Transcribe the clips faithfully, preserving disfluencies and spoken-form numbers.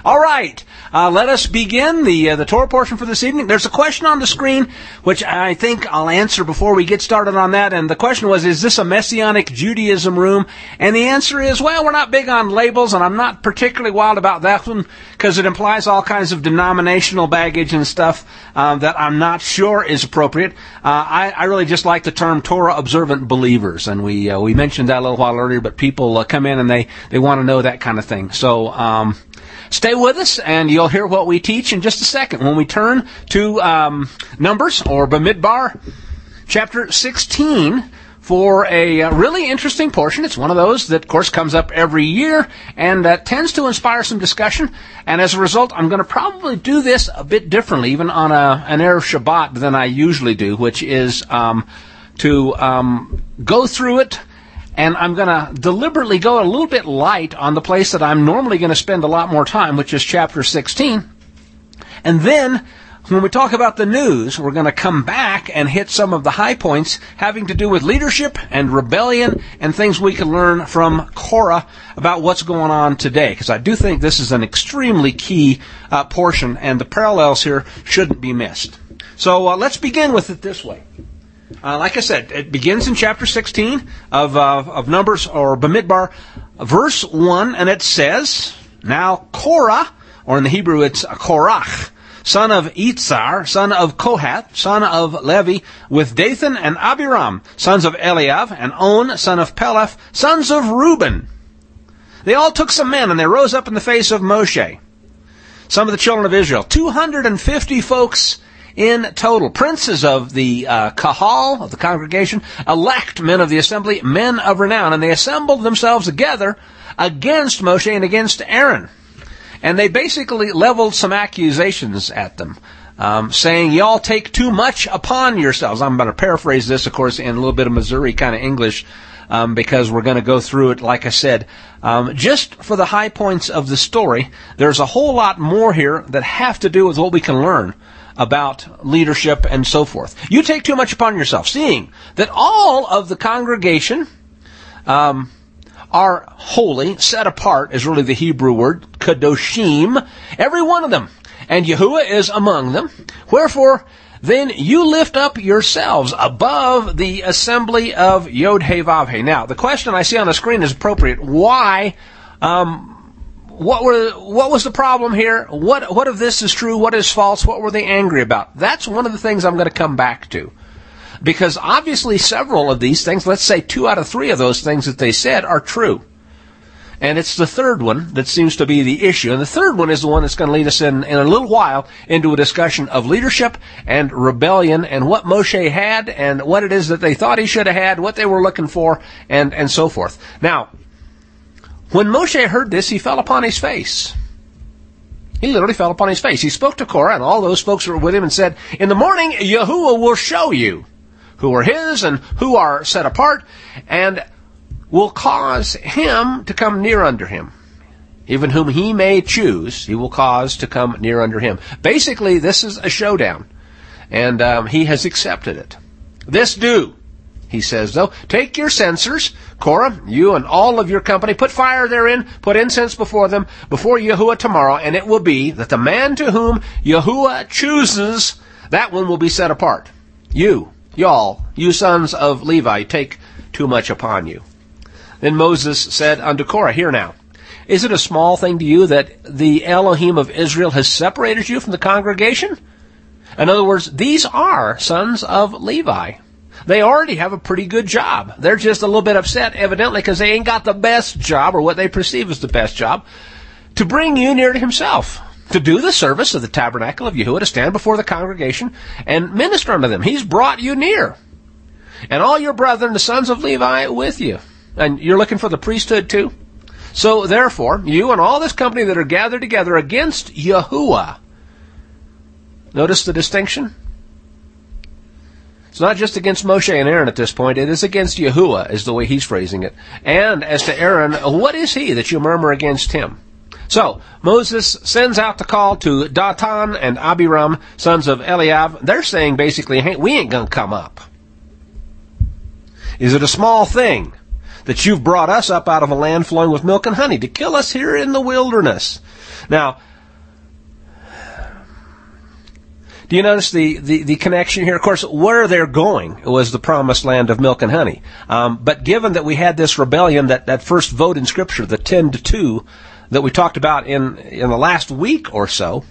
All right, uh, let us begin the uh, the Torah portion for this evening. There's a question on the screen, which I think I'll answer before we get started on that. And the question was, is this a Messianic Judaism room? And the answer is, well, we're not big on labels, and I'm not particularly wild about that one because it implies all kinds of denominational baggage and stuff um, that I'm not sure is appropriate. Uh, I, I really just like the term Torah observant believers, and we uh, we mentioned that a little while earlier. But people uh, come in and they they want to know that kind of thing. So. Um, Stay with us, and you'll hear what we teach in just a second when we turn to um, Numbers, or Bamidbar, chapter sixteen, for a uh, really interesting portion. It's one of those that, of course, comes up every year, and uh, tends to inspire some discussion. And as a result, I'm going to probably do this a bit differently, even on a, an Erev Shabbat, than I usually do, which is um, to um, go through it. And I'm going to deliberately go a little bit light on the place that I'm normally going to spend a lot more time, which is chapter sixteen. And then, when we talk about the news, we're going to come back and hit some of the high points having to do with leadership and rebellion and things we can learn from Korah about what's going on today. Because I do think this is an extremely key uh, portion, and the parallels here shouldn't be missed. So uh, let's begin with it this way. Uh, like I said, it begins in chapter sixteen of uh, of Numbers, or Bamidbar, verse one, and it says, Now Korah, or in the Hebrew it's Korach, son of Itzar, son of Kohath, son of Levi, with Dathan and Abiram, sons of Eliav, and On, son of Peleth, sons of Reuben. They all took some men, and they rose up in the face of Moshe. Some of the children of Israel, two hundred fifty folks in total, princes of the uh, Kahal, of the congregation, elect men of the assembly, men of renown, and they assembled themselves together against Moshe and against Aaron. And they basically leveled some accusations at them, um, saying, y'all take too much upon yourselves. I'm going to paraphrase this, of course, in a little bit of Missouri kind of English, um, because we're going to go through it, like I said. Um, just for the high points of the story, there's a whole lot more here that have to do with what we can learn about leadership and so forth. You take too much upon yourself, seeing that all of the congregation um, are holy, set apart is really the Hebrew word, kadoshim, every one of them, and Yahuwah is among them. Wherefore, then you lift up yourselves above the assembly of Yod-Heh-Vav-Heh. Now, the question I see on the screen is appropriate. Why um What were what was the problem here? What what of this is true? What is false? What were they angry about? That's one of the things I'm going to come back to. Because obviously several of these things, let's say two out of three of those things that they said are true. And it's the third one that seems to be the issue. And the third one is the one that's going to lead us in, in a little while into a discussion of leadership and rebellion and what Moshe had and what it is that they thought he should have had, what they were looking for, and, and so forth. Now, when Moshe heard this, he fell upon his face. He literally fell upon his face. He spoke to Korah and all those folks who were with him and said, in the morning, Yahuwah will show you who are his and who are set apart, and will cause him to come near unto him. Even whom he may choose, he will cause to come near unto him. Basically, this is a showdown, and um, he has accepted it. This do. He says, though, take your censers, Korah, you and all of your company, put fire therein, put incense before them, before Yahuwah tomorrow, and it will be that the man to whom Yahuwah chooses, that one will be set apart. You, y'all, you sons of Levi, take too much upon you. Then Moses said unto Korah, Hear now, is it a small thing to you that the Elohim of Israel has separated you from the congregation? In other words, these are sons of Levi. They already have a pretty good job. They're just a little bit upset, evidently, because they ain't got the best job, or what they perceive as the best job, to bring you near to himself, to do the service of the tabernacle of Yahuwah, to stand before the congregation and minister unto them. He's brought you near. And all your brethren, the sons of Levi, with you. And you're looking for the priesthood too? So therefore, you and all this company that are gathered together against Yahuwah. Notice the distinction? It's not just against Moshe and Aaron at this point. It is against Yahuwah, is the way he's phrasing it. And as to Aaron, what is he that you murmur against him? So, Moses sends out the call to Dathan and Abiram, sons of Eliav. They're saying basically, hey, we ain't going to come up. Is it a small thing that you've brought us up out of a land flowing with milk and honey to kill us here in the wilderness. Now, do you notice the, the, the connection here? Of course, where they're going was the promised land of milk and honey. Um, but given that we had this rebellion, that, that first vote in Scripture, the ten to two, that we talked about in, in the last week or so,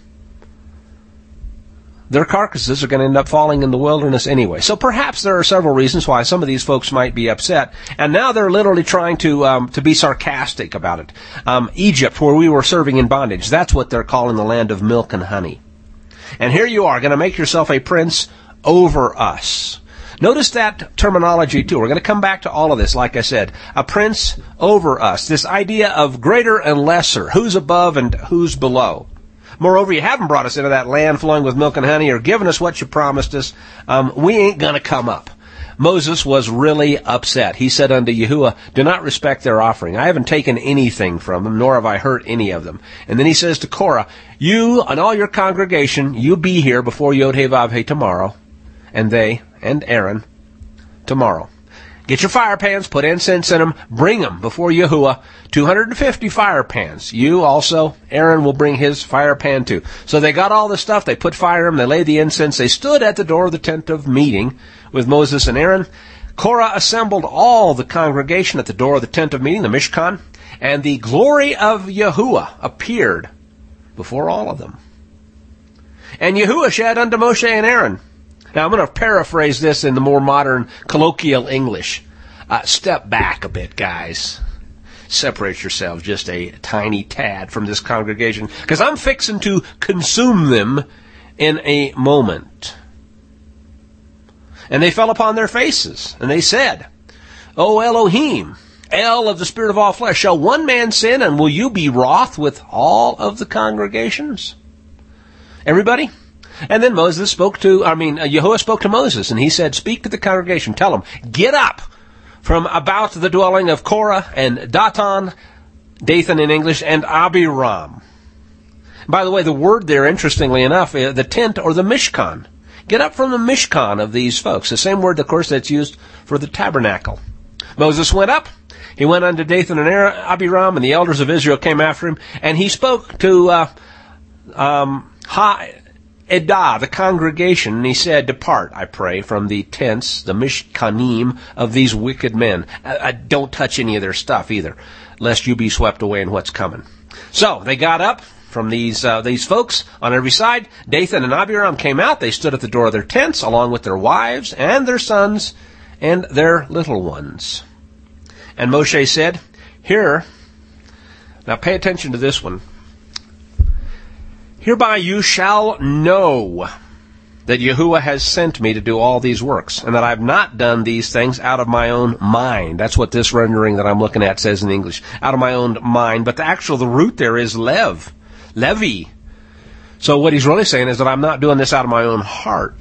their carcasses are going to end up falling in the wilderness anyway. So perhaps there are several reasons why some of these folks might be upset. And now they're literally trying to um, to be sarcastic about it. Um, Egypt, where we were serving in bondage, that's what they're calling the land of milk and honey. And here you are, going to make yourself a prince over us. Notice that terminology, too. We're going to come back to all of this, like I said. A prince over us. This idea of greater and lesser. Who's above and who's below. Moreover, you haven't brought us into that land flowing with milk and honey or given us what you promised us. Um, we ain't going to come up. Moses was really upset. He said unto Yahuwah, do not respect their offering. I haven't taken anything from them, nor have I hurt any of them. And then he says to Korah, you and all your congregation, you be here before Yod-Heh-Vav-Heh tomorrow, and they and Aaron tomorrow. Get your fire pans, put incense in them, bring them before Yahuwah, two hundred fifty fire pans. You also, Aaron will bring his fire pan too. So they got all the stuff, they put fire in them, they laid the incense, they stood at the door of the tent of meeting with Moses and Aaron. Korah assembled all the congregation at the door of the tent of meeting, the Mishkan, and the glory of Yahuwah appeared before all of them. And Yahuwah said unto Moshe and Aaron. Now I'm going to paraphrase this in the more modern colloquial English. Uh, step back a bit, guys. Separate yourselves just a tiny tad from this congregation, because I'm fixing to consume them in a moment. And they fell upon their faces, and they said, O Elohim, El of the Spirit of all flesh, shall one man sin, and will you be wroth with all of the congregations? Everybody? And then Moses spoke to, I mean, uh, Yahuwah spoke to Moses, and he said, speak to the congregation, tell them, get up from about the dwelling of Korah and Datan, Dathan in English, and Abiram. By the way, the word there, interestingly enough, uh, the tent or the Mishkan. Get up from the Mishkan of these folks. The same word, of course, that's used for the tabernacle. Moses went up. He went unto Dathan and Abiram, and the elders of Israel came after him, and he spoke to uh, um, Ha Edah, the congregation, and he said, depart, I pray, from the tents, the Mishkanim of these wicked men. I, I don't touch any of their stuff either, lest you be swept away in what's coming. So they got up from these uh, these folks on every side. Dathan and Abiram came out. They stood at the door of their tents, along with their wives and their sons and their little ones. And Moshe said, here, now pay attention to this one. Hereby you shall know that Yahuwah has sent me to do all these works, and that I have not done these things out of my own mind. That's what this rendering that I'm looking at says in English, out of my own mind. But the actual, the root there is lev, Levi. So what he's really saying is that I'm not doing this out of my own heart.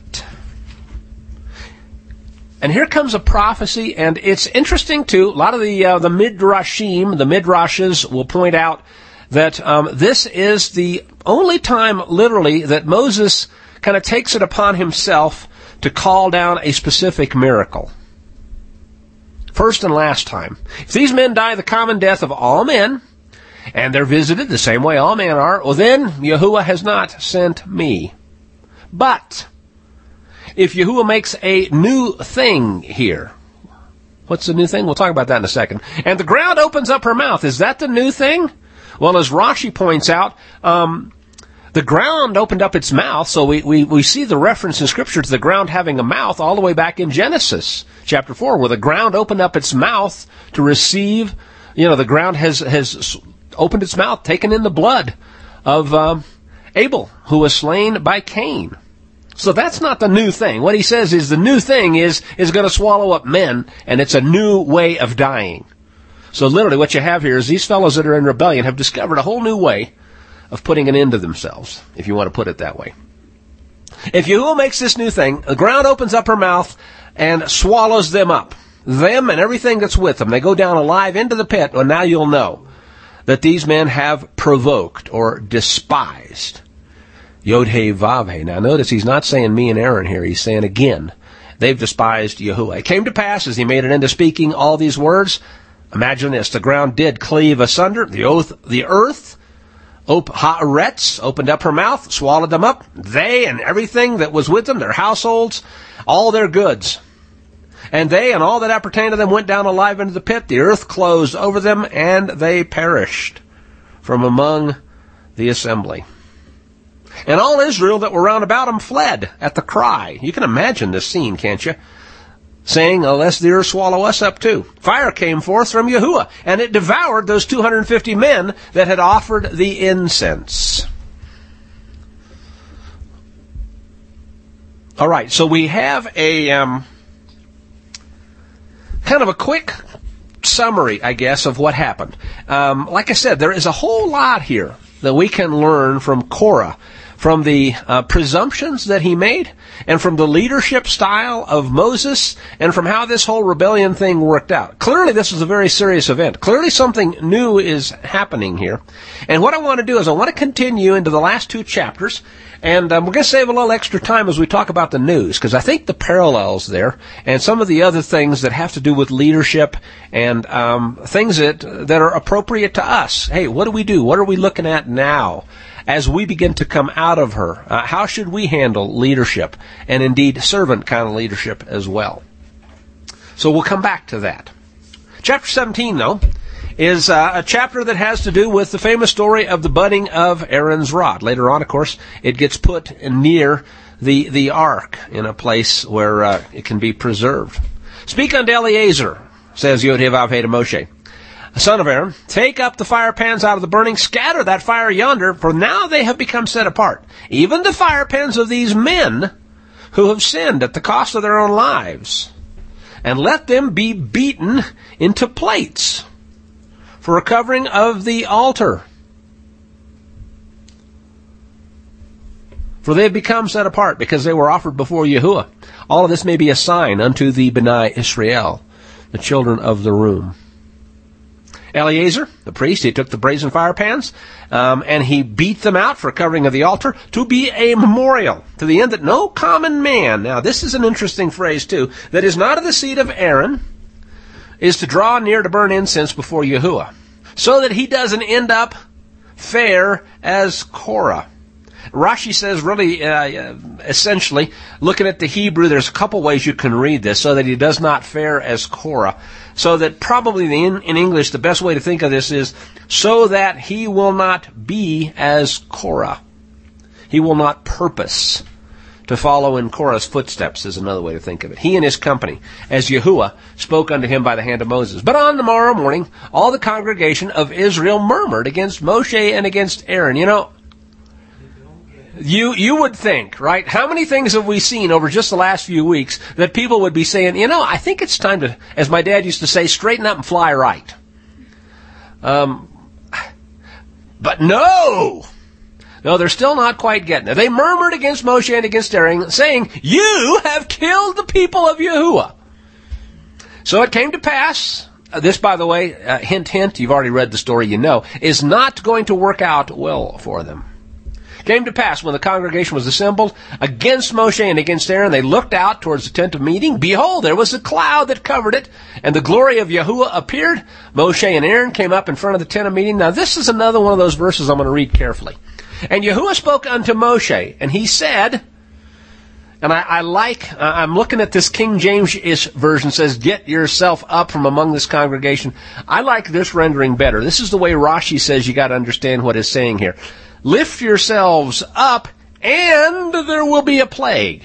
And here comes a prophecy, and it's interesting too. A lot of the uh, the midrashim, the midrashes, will point out that um, this is the only time, literally, that Moses kind of takes it upon himself to call down a specific miracle. First and last time. If these men die the common death of all men, and they're visited the same way all men are, well then, Yahuwah has not sent me. But if Yahuwah makes a new thing here, what's the new thing? We'll talk about that in a second. And the ground opens up her mouth. Is that the new thing? Well, as Rashi points out, um, the ground opened up its mouth, so we, we, we see the reference in Scripture to the ground having a mouth all the way back in Genesis chapter four, where the ground opened up its mouth to receive, you know, the ground has, has opened its mouth, taken in the blood of um, Abel, who was slain by Cain. So that's not the new thing. What he says is the new thing is, is going to swallow up men, and it's a new way of dying. So literally what you have here is these fellows that are in rebellion have discovered a whole new way of putting an end to themselves, if you want to put it that way. If Yahuwah makes this new thing, the ground opens up her mouth and swallows them up. Them and everything that's with them. They go down alive into the pit, and now you'll know that these men have provoked or despised Yod-Heh-Vav-Heh. Now notice he's not saying me and Aaron here. He's saying again, they've despised Yahuwah. It came to pass as he made it into speaking all these words, Imagine this. The ground did cleave asunder. The oath, the earth, op, haaretz, opened up her mouth, swallowed them up. They and everything that was with them, their households, all their goods. And they and all that appertained to them went down alive into the pit. The earth closed over them, and they perished from among the assembly. And all Israel that were round about them fled at the cry. You can imagine this scene, can't you? Saying, unless the earth swallow us up too. Fire came forth from Yahuwah, and it devoured those two hundred fifty men that had offered the incense. All right, so we have a um, kind of a quick summary, I guess, of what happened. Um, like I said, there is a whole lot here that we can learn from Korah, from the uh, presumptions that he made, and from the leadership style of Moses, and from how this whole rebellion thing worked out. Clearly, this is a very serious event. Clearly, something new is happening here. And what I want to do is I want to continue into the last two chapters, and um, we're going to save a little extra time as we talk about the news, because I think the parallels there, and some of the other things that have to do with leadership, and um, things that that are appropriate to us. Hey, what do we do? What are we looking at now? As we begin to come out of her, uh, how should we handle leadership, and indeed servant kind of leadership as well? So we'll come back to that. Chapter seventeen, though, is uh, a chapter that has to do with the famous story of the budding of Aaron's rod. Later on, of course, it gets put near the the ark in a place where uh, it can be preserved. Speak unto Eleazar, says Yod-Heh-Vav-Heh to Moshe, son of Aaron, take up the fire pans out of the burning, scatter that fire yonder, for now they have become set apart, even the fire pans of these men who have sinned at the cost of their own lives, and let them be beaten into plates for a covering of the altar. For they have become set apart, because they were offered before Yahuwah. All of this may be a sign unto the B'nai Israel, the children of the room. Eleazar, the priest, he took the brazen fire pans, um, and he beat them out for covering of the altar to be a memorial, to the end that no common man, now this is an interesting phrase too, that is not of the seed of Aaron, is to draw near to burn incense before Yahuwah, so that he doesn't end up fair as Korah. Rashi says really, uh, essentially, looking at the Hebrew, there's a couple ways you can read this, so that he does not fare as Korah. So that probably in, in English, the best way to think of this is, so that he will not be as Korah. He will not purpose to follow in Korah's footsteps, is another way to think of it. He and his company, as Yahuwah spoke unto him by the hand of Moses. But on the morrow morning, all the congregation of Israel murmured against Moshe and against Aaron. You know, You you would think, right? How many things have we seen over just the last few weeks that people would be saying, you know, I think it's time to, as my dad used to say, straighten up and fly right. Um, but no! No, they're still not quite getting it. They murmured against Moshe and against Aaron, saying, you have killed the people of Yahuwah. So it came to pass, uh, this, by the way, uh, hint, hint, you've already read the story, you know, is not going to work out well for them. Came to pass, when the congregation was assembled against Moshe and against Aaron, they looked out towards the tent of meeting. Behold, there was a cloud that covered it, and the glory of Yahuwah appeared. Moshe and Aaron came up in front of the tent of meeting. Now, this is another one of those verses I'm going to read carefully. And Yahuwah spoke unto Moshe, and he said, and I, I like, uh, I'm looking at this King James-ish version, says, get yourself up from among this congregation. I like this rendering better. This is the way Rashi says you got to understand what it's saying here. Lift yourselves up, and there will be a plague.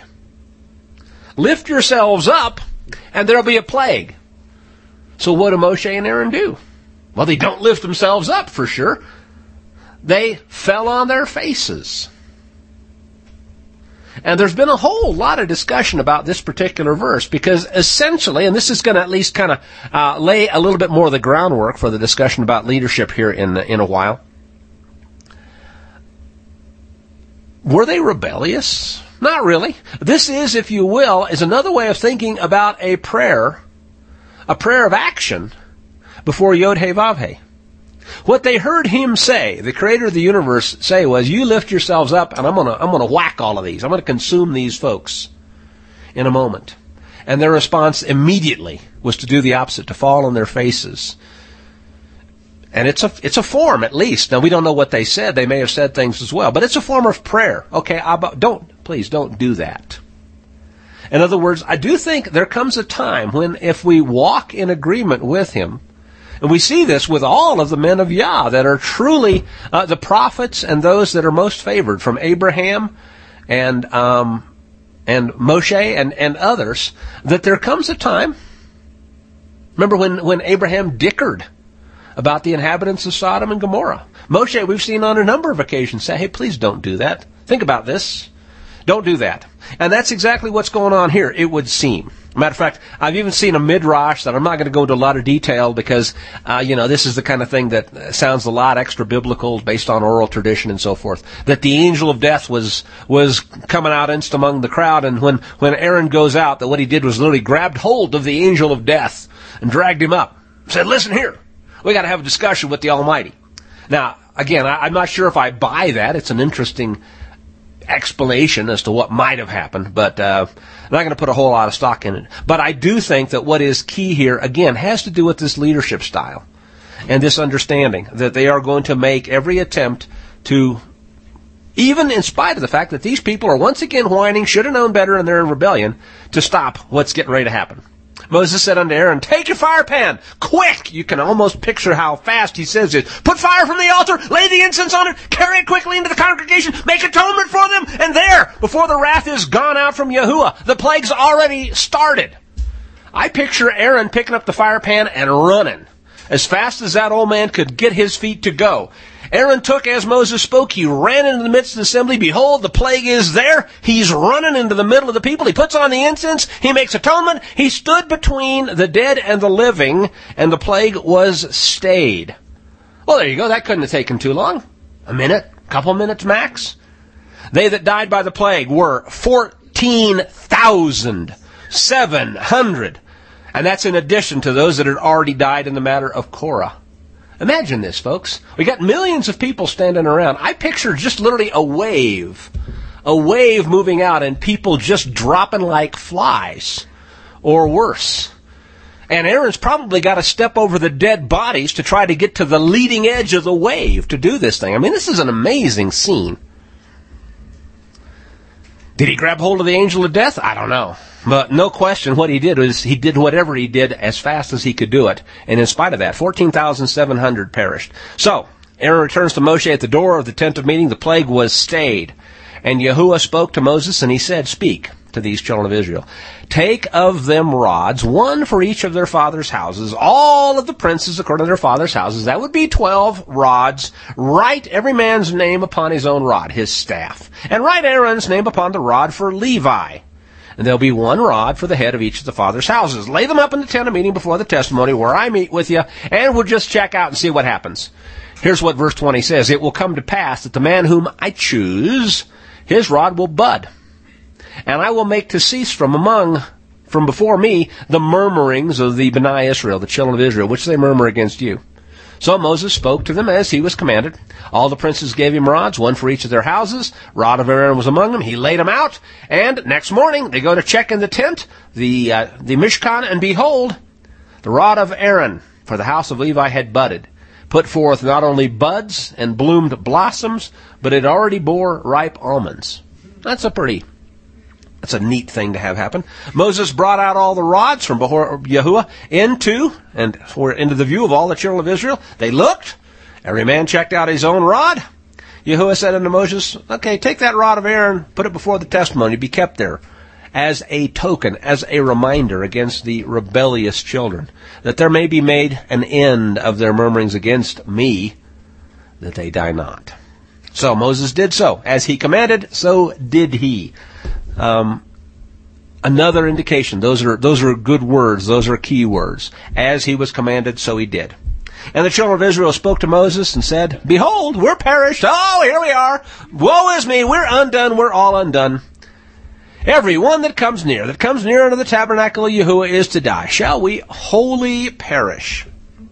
Lift yourselves up, and there will be a plague. So what do Moshe and Aaron do? Well, they don't lift themselves up, for sure. They fell on their faces. And there's been a whole lot of discussion about this particular verse, because essentially, and this is going to at least kind of uh, lay a little bit more of the groundwork for the discussion about leadership here in in a while. Were they rebellious? Not really. This is, if you will, is another way of thinking about a prayer, a prayer of action before Yod-Heh-Vav-Heh. What they heard him say, the creator of the universe say, was, you lift yourselves up and I'm going to I'm going to whack all of these. I'm going to consume these folks in a moment. And their response immediately was to do the opposite, to fall on their faces And it's a, it's a form, at least. Now, we don't know what they said. They may have said things as well. But it's a form of prayer. Okay, Abba, don't, please don't do that. In other words, I do think there comes a time when if we walk in agreement with him, and we see this with all of the men of Yah that are truly uh, the prophets and those that are most favored, from Abraham and um, and Moshe and, and others, that there comes a time. Remember when, when Abraham dickered about the inhabitants of Sodom and Gomorrah. Moshe, we've seen on a number of occasions, say, hey, please don't do that. Think about this. Don't do that. And that's exactly what's going on here, it would seem. Matter of fact, I've even seen a midrash that I'm not going to go into a lot of detail because, uh, you know, this is the kind of thing that sounds a lot extra biblical based on oral tradition and so forth. That the angel of death was was coming out in among the crowd, and when, when Aaron goes out, that what he did was literally grabbed hold of the angel of death and dragged him up. Said, listen here. We got to have a discussion with the Almighty. Now, again, I, I'm not sure if I buy that. It's an interesting explanation as to what might have happened, but uh, I'm not going to put a whole lot of stock in it. But I do think that what is key here, again, has to do with this leadership style and this understanding that they are going to make every attempt to, even in spite of the fact that these people are once again whining, should have known better, and they're in rebellion, to stop what's getting ready to happen. Moses said unto Aaron, take your fire pan, quick! You can almost picture how fast he says it. Put fire from the altar, lay the incense on it, carry it quickly into the congregation, make atonement for them, and there, before the wrath is gone out from Yahuwah, the plague's already started. I picture Aaron picking up the fire pan and running, as fast as that old man could get his feet to go. Aaron took as Moses spoke. He ran into the midst of the assembly. Behold, the plague is there. He's running into the middle of the people. He puts on the incense. He makes atonement. He stood between the dead and the living, and the plague was stayed. Well, there you go. That couldn't have taken too long. A minute, a couple minutes max. They that died by the plague were fourteen thousand seven hundred. And that's in addition to those that had already died in the matter of Korah. Imagine this, folks. We got millions of people standing around. I picture just literally a wave, a wave moving out and people just dropping like flies or worse. And Aaron's probably got to step over the dead bodies to try to get to the leading edge of the wave to do this thing. I mean, this is an amazing scene. Did he grab hold of the angel of death? I don't know. But no question what he did was he did whatever he did as fast as he could do it. And in spite of that, fourteen thousand seven hundred perished. So, Aaron returns to Moshe at the door of the tent of meeting. The plague was stayed. And Yahuwah spoke to Moses, and he said, speak to these children of Israel. Take of them rods, one for each of their father's houses, all of the princes according to their father's houses. That would be twelve rods. Write every man's name upon his own rod, his staff. And write Aaron's name upon the rod for Levi. And there'll be one rod for the head of each of the father's houses. Lay them up in the tent of meeting before the testimony where I meet with you, and we'll just check out and see what happens. Here's what verse twenty says. It will come to pass that the man whom I choose, his rod will bud. And I will make to cease from among, from before me, the murmurings of the Bnei Israel, the children of Israel, which they murmur against you. So Moses spoke to them as he was commanded. All the princes gave him rods, one for each of their houses. Rod of Aaron was among them. He laid them out. And next morning, they go to check in the tent, the uh, the Mishkan, and behold, the rod of Aaron for the house of Levi had budded, put forth not only buds and bloomed blossoms, but it already bore ripe almonds. That's a pretty... That's a neat thing to have happen. Moses brought out all the rods from before Yahuwah into, and for into the view of all the children of Israel. They looked. Every man checked out his own rod. Yahuwah said unto Moses, okay, take that rod of Aaron, put it before the testimony, be kept there as a token, as a reminder against the rebellious children, that there may be made an end of their murmurings against me, that they die not. So Moses did so. As he commanded, so did he. Um, another indication. Those are those are good words. Those are key words. As he was commanded, so he did. And the children of Israel spoke to Moses and said, behold, we're perished. Oh, here we are. Woe is me. We're undone. We're all undone. Every one that comes near, that comes near unto the tabernacle of Yahuwah is to die. Shall we wholly perish?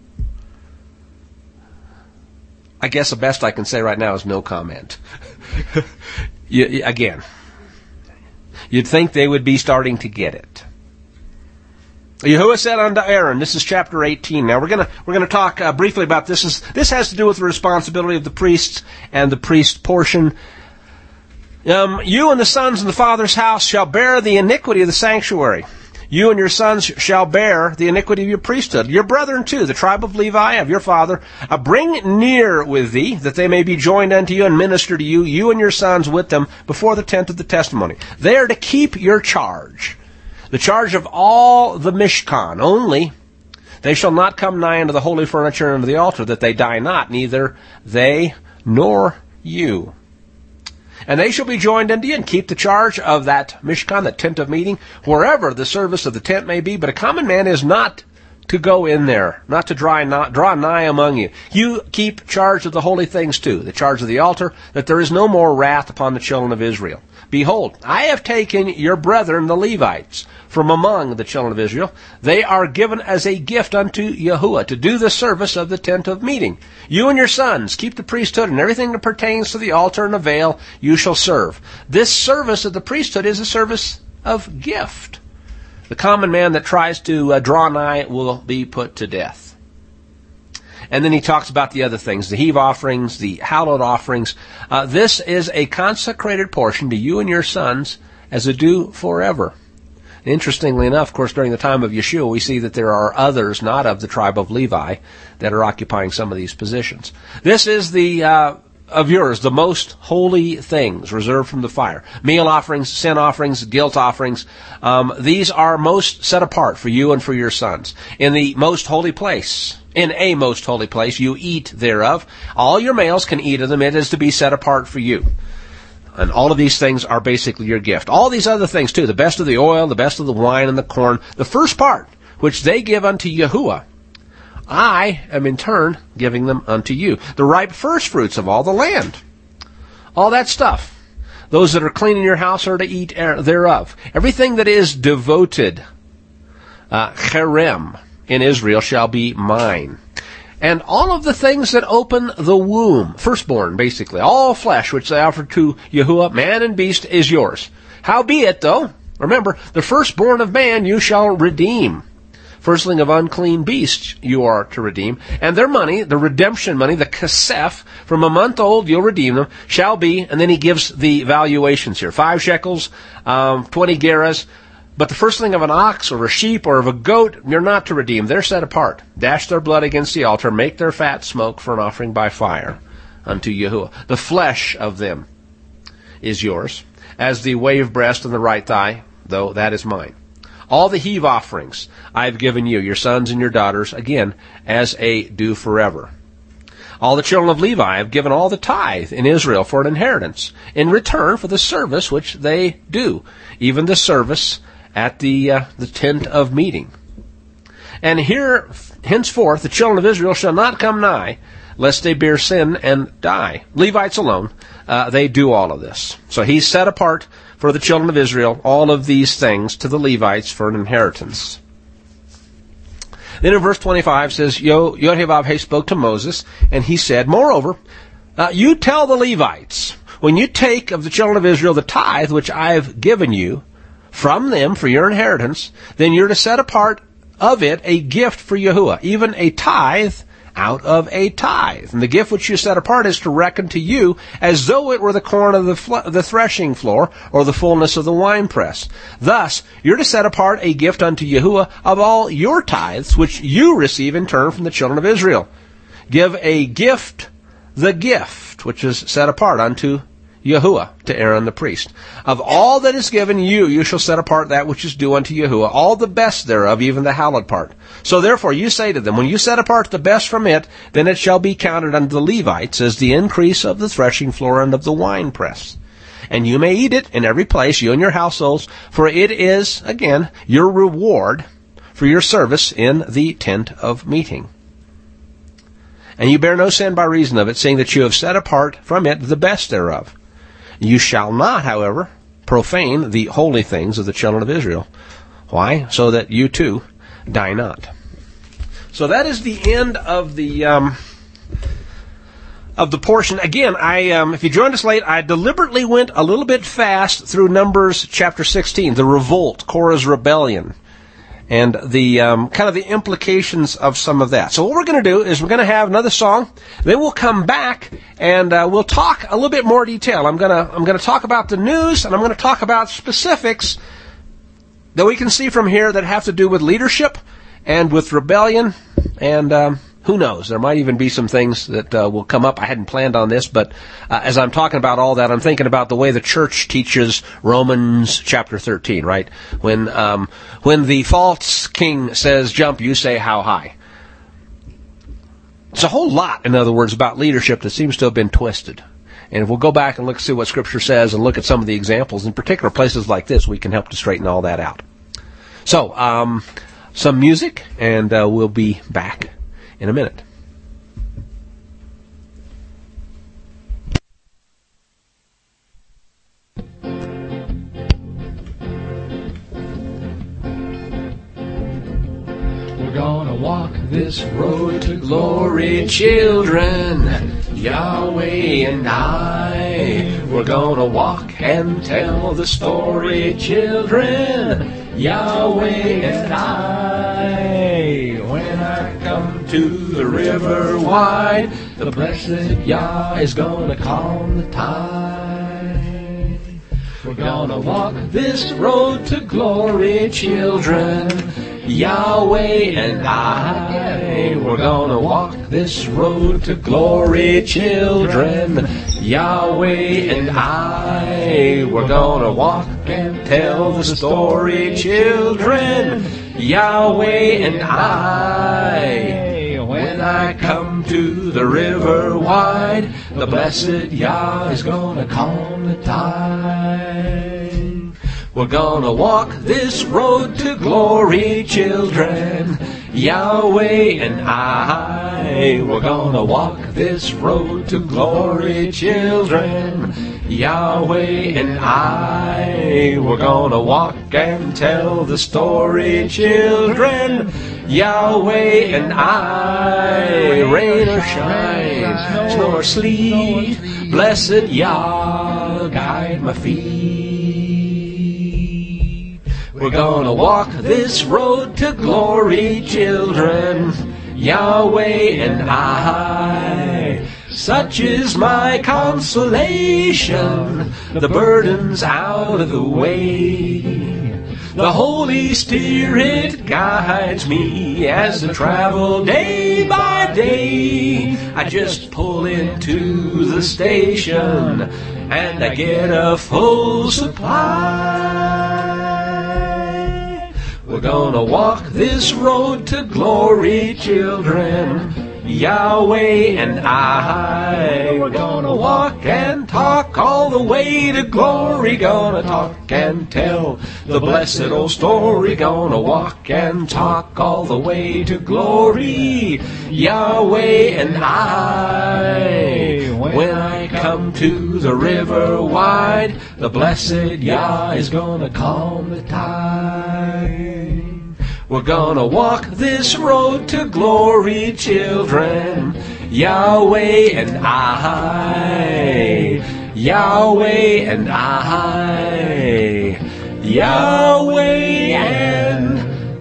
I guess the best I can say right now is no comment. you, again, you'd think they would be starting to get it. Yahuwah said unto Aaron, this is chapter eighteen. Now we're gonna we're gonna talk uh, briefly about this. Is this has to do with the responsibility of the priests and the priest portion. Um, you and the sons in the father's house shall bear the iniquity of the sanctuary. You and your sons shall bear the iniquity of your priesthood. Your brethren too, the tribe of Levi, of your father, uh, bring near with thee, that they may be joined unto you and minister to you, you and your sons with them, before the tent of the testimony. They are to keep your charge, the charge of all the Mishkan. Only they shall not come nigh unto the holy furniture and unto the altar, that they die not, neither they nor you. And they shall be joined unto you, and keep the charge of that Mishkan, that tent of meeting, wherever the service of the tent may be. But a common man is not to go in there, not to draw, not, draw nigh among you. You keep charge of the holy things too, the charge of the altar, that there is no more wrath upon the children of Israel. Behold, I have taken your brethren, the Levites, from among the children of Israel. They are given as a gift unto Yahuwah to do the service of the tent of meeting. You and your sons keep the priesthood, and everything that pertains to the altar and the veil you shall serve. This service of the priesthood is a service of gift. The common man that tries to uh, draw nigh will be put to death. And then he talks about the other things, the heave offerings, the hallowed offerings. Uh, this is a consecrated portion to you and your sons as a due forever. Interestingly enough, of course, during the time of Yeshua, we see that there are others not of the tribe of Levi that are occupying some of these positions. This is the uh, of yours, the most holy things reserved from the fire. Meal offerings, sin offerings, guilt offerings. Um, these are most set apart for you and for your sons. In the most holy place, in a most holy place, you eat thereof. All your males can eat of them. It is to be set apart for you. And all of these things are basically your gift. All these other things too, the best of the oil, the best of the wine and the corn, the first part, which they give unto Yahuwah, I am in turn giving them unto you. The ripe first fruits of all the land. All that stuff. Those that are clean in your house are to eat thereof. Everything that is devoted, uh, cherem, in Israel shall be mine. And all of the things that open the womb, firstborn, basically, all flesh which they offer to Yahuwah, man and beast, is yours. Howbeit, though, remember, the firstborn of man you shall redeem. Firstling of unclean beasts you are to redeem. And their money, the redemption money, the kasef, from a month old you'll redeem them, shall be, and then he gives the valuations here. Five shekels, um, twenty gerahs. But the firstling of an ox or a sheep or of a goat, you're not to redeem. They're set apart. Dash their blood against the altar. Make their fat smoke for an offering by fire unto Yahuwah. The flesh of them is yours, as the wave breast and the right thigh, though that is mine. All the heave offerings I have given you, your sons and your daughters, again, as a due forever. All the children of Levi have given all the tithe in Israel for an inheritance, in return for the service which they do, even the service at the uh, the tent of meeting. And here, henceforth, the children of Israel shall not come nigh, lest they bear sin and die. Levites alone, uh, they do all of this. So he's set apart for the children of Israel all of these things to the Levites for an inheritance. Then in verse twenty-five says, Yod-Heh-Vav-Heh spoke to Moses, and he said, Moreover, uh, you tell the Levites, when you take of the children of Israel the tithe which I have given you from them for your inheritance, then you're to set apart of it a gift for Yahuwah, even a tithe out of a tithe. And the gift which you set apart is to reckon to you as though it were the corn of the, fl- the threshing floor or the fullness of the winepress. Thus, you're to set apart a gift unto Yahuwah of all your tithes, which you receive in turn from the children of Israel. Give a gift, the gift, which is set apart unto Yahuwah, to Aaron the priest. Of all that is given you, you shall set apart that which is due unto Yahuwah, all the best thereof, even the hallowed part. So therefore you say to them, when you set apart the best from it, then it shall be counted unto the Levites as the increase of the threshing floor and of the winepress. And you may eat it in every place, you and your households, for it is, again, your reward for your service in the tent of meeting. And you bear no sin by reason of it, seeing that you have set apart from it the best thereof. You shall not, however, profane the holy things of the children of Israel. Why? So that you too die not. So that is the end of the um, of the portion. Again, I um, if you joined us late, I deliberately went a little bit fast through Numbers chapter sixteen, the revolt, Korah's rebellion. and the um, kind of the implications of some of that. So what we're going to do is we're going to have another song, then we'll come back and uh, we'll talk a little bit more detail. I'm going to I'm going to talk about the news, and I'm going to talk about specifics that we can see from here that have to do with leadership and with rebellion, and um, who knows, there might even be some things that uh, will come up. I hadn't planned on this, but uh, as I'm talking about all that, I'm thinking about the way the church teaches Romans chapter thirteen, right? When um, when the false king says jump, you say how high. It's a whole lot, in other words, about leadership that seems to have been twisted. And if we'll go back and look see what Scripture says and look at some of the examples, in particular places like this, we can help to straighten all that out. So, um, some music, and uh, we'll be back in a minute. We're gonna walk this road to glory, children, Yahweh and I. We're gonna walk and tell the story, children, Yahweh and I. When I come to the river wide, the blessed Yah is gonna calm the tide. We're gonna walk this road to glory, children, Yahweh and I. We're gonna walk this road to glory, children, Yahweh and I. We're gonna walk and tell the story, children, Yahweh and I. When I come to the river wide, the blessed Yah is gonna calm the tide. We're gonna walk this road to glory, children, Yahweh and I. We're gonna walk this road to glory, children, Yahweh and I. We're gonna walk and tell the story, children, Yahweh and I. Rain or shine, snow or sleet, blessed Yah guide my feet. We're gonna walk this road to glory, children, Yahweh and I. Such is my consolation, the burden's out of the way. The Holy Spirit guides me as I travel day by day. I just pull into the station and I get a full supply. We're gonna walk this road to glory, children, Yahweh and I. We're gonna walk and talk all the way to glory. Gonna talk and tell the blessed old story. Gonna walk and talk all the way to glory, Yahweh and I. When I come to the river wide, the blessed Yah is gonna calm the tide. We're gonna walk this road to glory, children, Yahweh and I. Yahweh and I. Yahweh and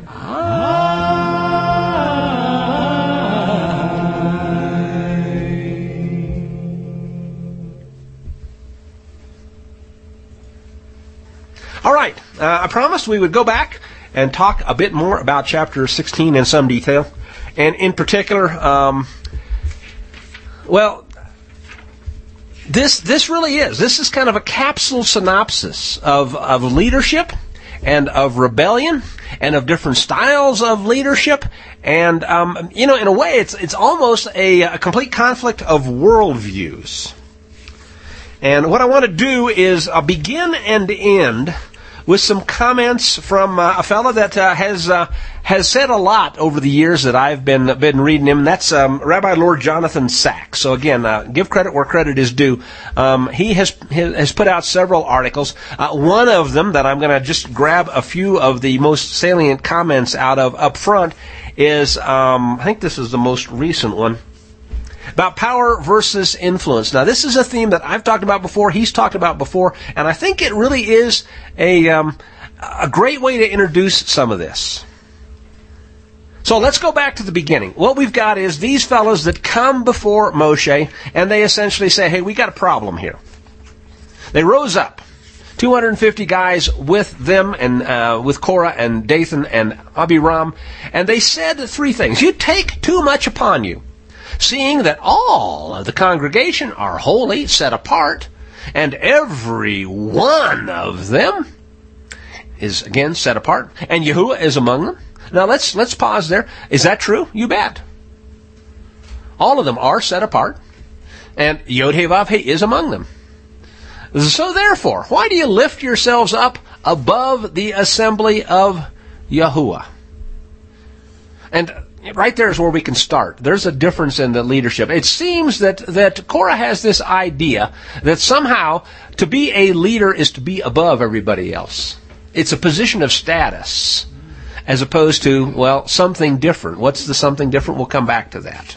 I. All right, uh, I promised we would go back and talk a bit more about chapter sixteen in some detail. And in particular, um, well, this this really is. This is kind of a capsule synopsis of, of leadership and of rebellion and of different styles of leadership. And, um, you know, in a way, it's it's almost a, a complete conflict of worldviews. And what I want to do is uh, begin and end with some comments from uh, a fellow that uh, has uh, has said a lot over the years that I've been been reading him. That's um, Rabbi Lord Jonathan Sacks. So again, uh, give credit where credit is due. Um, he has has put out several articles. Uh, one of them that I'm going to just grab a few of the most salient comments out of up front is um, I think this is the most recent one. About power versus influence. Now, this is a theme that I've talked about before, he's talked about before, and I think it really is a um, a great way to introduce some of this. So let's go back to the beginning. What we've got is these fellows that come before Moshe, and they essentially say, hey, we got a problem here. They rose up, two hundred fifty guys with them, and uh, with Korah and Dathan and Abiram, and they said three things. You take too much upon you, seeing that all of the congregation are holy, set apart, and every one of them is, again, set apart, and Yahuwah is among them. Now, let's let's pause there. Is that true? You bet. All of them are set apart, and Yod-Heh-Vav-Heh is among them. So, therefore, why do you lift yourselves up above the assembly of Yahuwah? And right there is where we can start. There's a difference in the leadership. It seems that, that Korah has this idea that somehow to be a leader is to be above everybody else. It's a position of status, as opposed to, well, something different. What's the something different? We'll come back to that.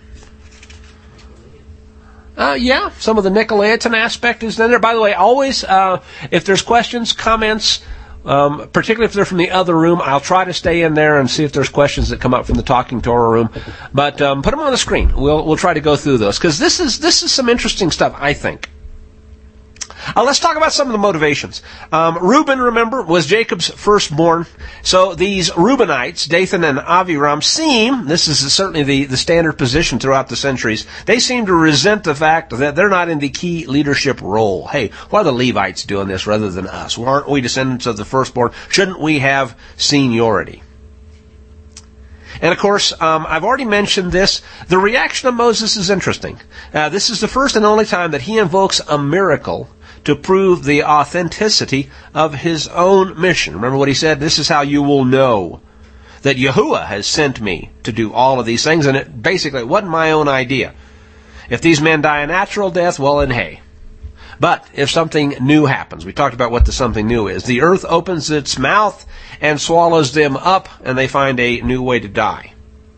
Uh, yeah, some of the Nicolaitan aspect is in there. By the way, always, uh, if there's questions, comments, um, particularly if they're from the other room, I'll try to stay in there and see if there's questions that come up from the Talking Torah room. But um, put them on the screen. We'll we'll try to go through those, because this is this is some interesting stuff, I think. Uh, let's talk about some of the motivations. Um, Reuben, remember, was Jacob's firstborn. So these Reubenites, Dathan and Abiram, seem, this is certainly the, the standard position throughout the centuries, they seem to resent the fact that they're not in the key leadership role. Hey, why are the Levites doing this rather than us? Well, aren't we descendants of the firstborn? Shouldn't we have seniority? And of course, um, I've already mentioned this. The reaction of Moses is interesting. Uh, this is the first and only time that he invokes a miracle to prove the authenticity of his own mission. Remember what he said? This is how you will know that Yahuwah has sent me to do all of these things. And it basically it wasn't my own idea. If these men die a natural death, well, then hey. But if something new happens, we talked about what the something new is. The earth opens its mouth and swallows them up, and they find a new way to die.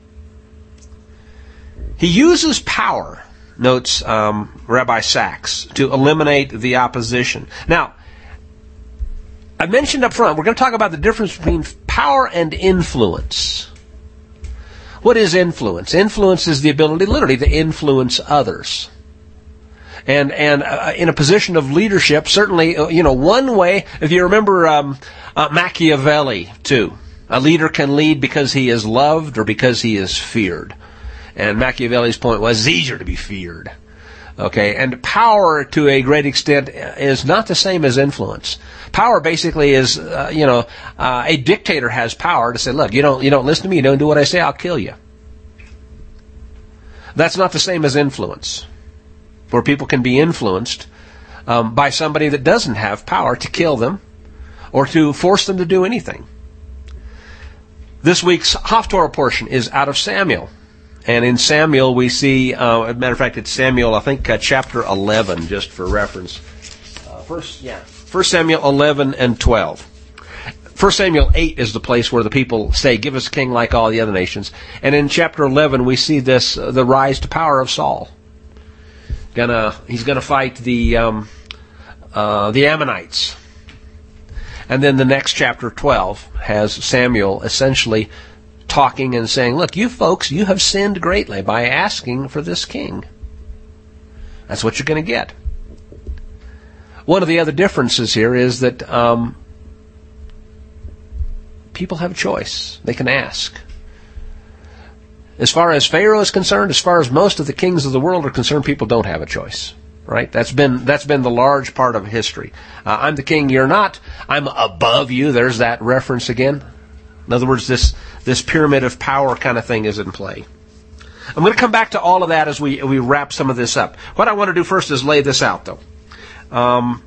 He uses power, notes um, Rabbi Sachs, to eliminate the opposition. Now, I mentioned up front, we're going to talk about the difference between power and influence. What is influence? Influence is the ability, literally, to influence others. And and uh, in a position of leadership, certainly, uh, you know, one way, if you remember um, uh, Machiavelli, too, a leader can lead because he is loved or because he is feared. And Machiavelli's point was, it's easier to be feared. Okay, and power, to a great extent, is not the same as influence. Power basically is, uh, you know, uh, a dictator has power to say, look, you don't you don't listen to me, you don't do what I say, I'll kill you. That's not the same as influence, where people can be influenced um, by somebody that doesn't have power to kill them or to force them to do anything. This week's Haftorah portion is out of Samuel. And in Samuel we see, uh, as a matter of fact, it's Samuel, I think, uh, chapter eleven, just for reference. Uh, first, yeah, First Samuel eleven and twelve. First Samuel eight is the place where the people say, give us a king like all the other nations. And in chapter eleven we see this, uh, the rise to power of Saul. Gonna, he's going to fight the um, uh, the Ammonites. And then the next chapter, twelve, has Samuel essentially talking and saying, look, you folks, you have sinned greatly by asking for this king. That's what you're going to get. One of the other differences here is that um, people have a choice. They can ask. As far as Pharaoh is concerned, as far as most of the kings of the world are concerned, people don't have a choice. Right? That's been that's been the large part of history. Uh, I'm the king, you're not. I'm above you. There's that reference again. In other words, this this pyramid of power kind of thing is in play. I'm going to come back to all of that as we we wrap some of this up. What I want to do first is lay this out, though. Um,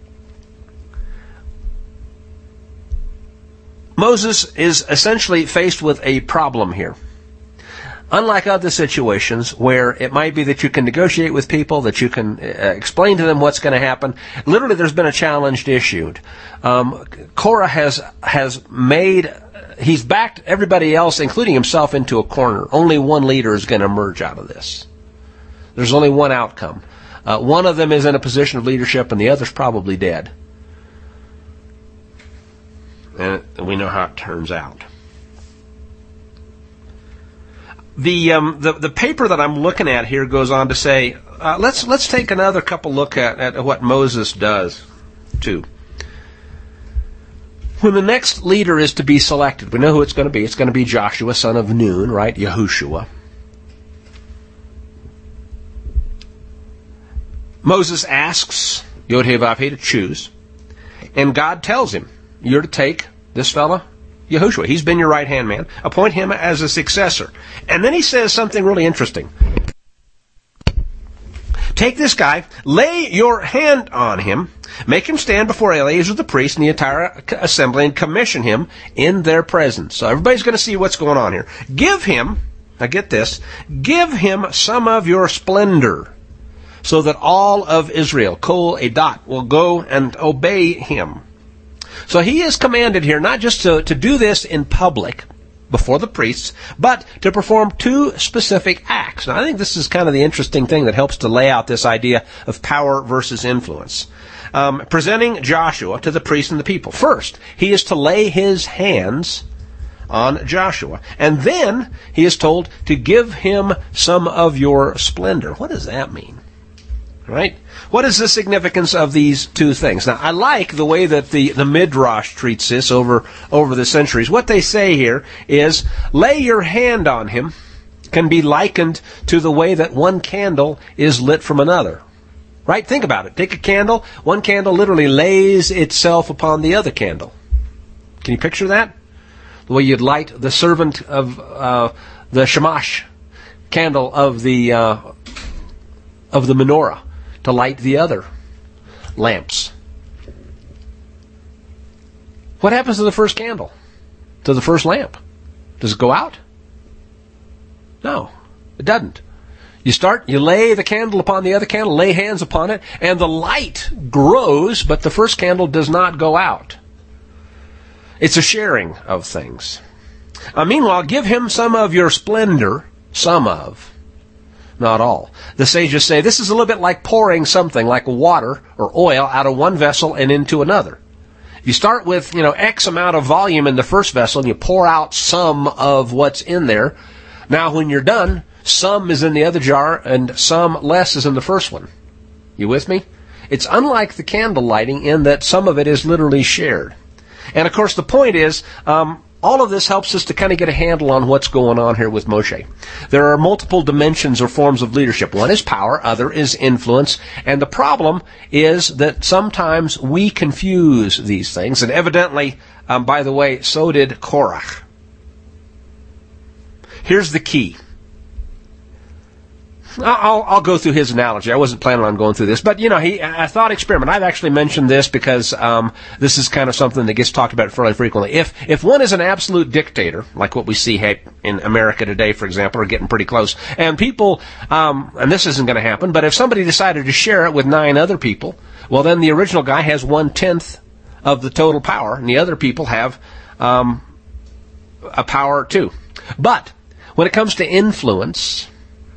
Moses is essentially faced with a problem here. Unlike other situations where it might be that you can negotiate with people, that you can uh, explain to them what's going to happen, literally there's been a challenge issued. Um, Korah has has made, he's backed everybody else, including himself, into a corner. Only one leader is going to emerge out of this. There's only one outcome. Uh, one of them is in a position of leadership, and the other's probably dead. And we know how it turns out. the, um, the the paper that I'm looking at here goes on to say, uh, let's let's take another couple look at, at what Moses does, too. When the next leader is to be selected, we know who it's going to be. It's going to be Joshua, son of Nun, right? Yahushua. Moses asks Yod-Heh-Vav-Heh to choose, and God tells him, you're to take this fella, Yahushua. He's been your right-hand man. Appoint him as a successor. And then he says something really interesting. Take this guy, lay your hand on him, make him stand before Eleazar the priest and the entire assembly, and commission him in their presence. So everybody's going to see what's going on here. Give him, now get this, give him some of your splendor, so that all of Israel, Kol Edat, will go and obey him. So he is commanded here not just to, to do this in public, before the priests, but to perform two specific acts. Now, I think this is kind of the interesting thing that helps to lay out this idea of power versus influence. Um, presenting Joshua to the priests and the people. First, he is to lay his hands on Joshua. And then he is told to give him some of your splendor. What does that mean? Right? What is the significance of these two things? Now, I like the way that the, the Midrash treats this over, over the centuries. What they say here is, lay your hand on him can be likened to the way that one candle is lit from another. Right? Think about it. Take a candle. One candle literally lays itself upon the other candle. Can you picture that? The way you'd light the servant of uh, the Shamash candle of the uh, of the menorah to light the other lamps. What happens to the first candle? To the first lamp? Does it go out? No, it doesn't. You start, you lay the candle upon the other candle, lay hands upon it, and the light grows, but the first candle does not go out. It's a sharing of things. Uh, meanwhile, give him some of your splendor, some of, not all. The sages say this is a little bit like pouring something like water or oil out of one vessel and into another. You start with, you know, X amount of volume in the first vessel and you pour out some of what's in there. Now when you're done, some is in the other jar and some less is in the first one. You with me? It's unlike the candle lighting in that some of it is literally shared. And of course the point is, um, all of this helps us to kind of get a handle on what's going on here with Moshe. There are multiple dimensions or forms of leadership. One is power, other is influence, and the problem is that sometimes we confuse these things, and evidently, um, by the way, so did Korach. Here's the key. I'll, I'll go through his analogy. I wasn't planning on going through this, but you know, he a thought experiment. I've actually mentioned this because um, this is kind of something that gets talked about fairly frequently. If if one is an absolute dictator, like what we see hey, in America today, for example, are getting pretty close, and people, um, and this isn't going to happen, but if somebody decided to share it with nine other people, well, then the original guy has one tenth of the total power, and the other people have um, a power too. But when it comes to influence,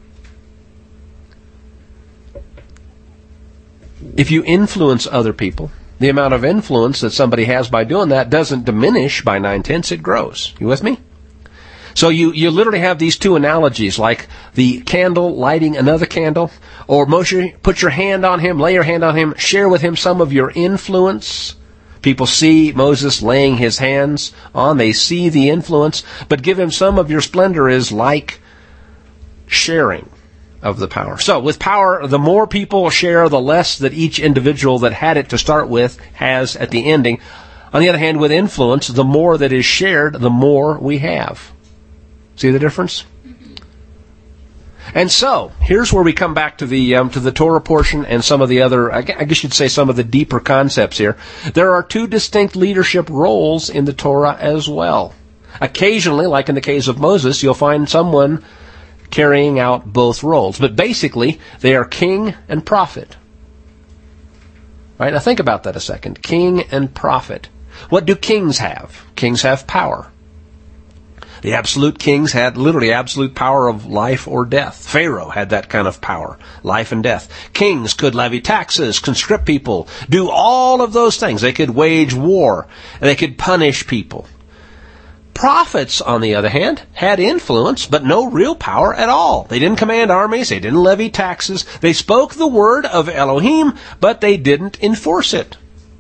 if you influence other people, the amount of influence that somebody has by doing that doesn't diminish by nine-tenths, it grows. You with me? So you, you literally have these two analogies, like the candle lighting another candle, or Moshe, put your hand on him, lay your hand on him, share with him some of your influence. People see Moses laying his hands on, they see the influence, but give him some of your splendor is like sharing of the power. So with power, the more people share, the less that each individual that had it to start with has at the ending. On the other hand, with influence, the more that is shared, the more we have. See the difference? And so, here's where we come back to the um, to the Torah portion and some of the other, I guess you'd say some of the deeper concepts here. There are two distinct leadership roles in the Torah as well. Occasionally, like in the case of Moses, you'll find someone carrying out both roles. But basically, they are king and prophet. Right? Now think about that a second. King and prophet. What do kings have? Kings have power. The absolute kings had literally absolute power of life or death. Pharaoh had that kind of power, life and death. Kings could levy taxes, conscript people, do all of those things. They could wage war. They could punish people. prophets, on the other hand, had influence, but no real power at all. They didn't command armies. They didn't levy taxes. They spoke the word of Elohim, but they didn't enforce it.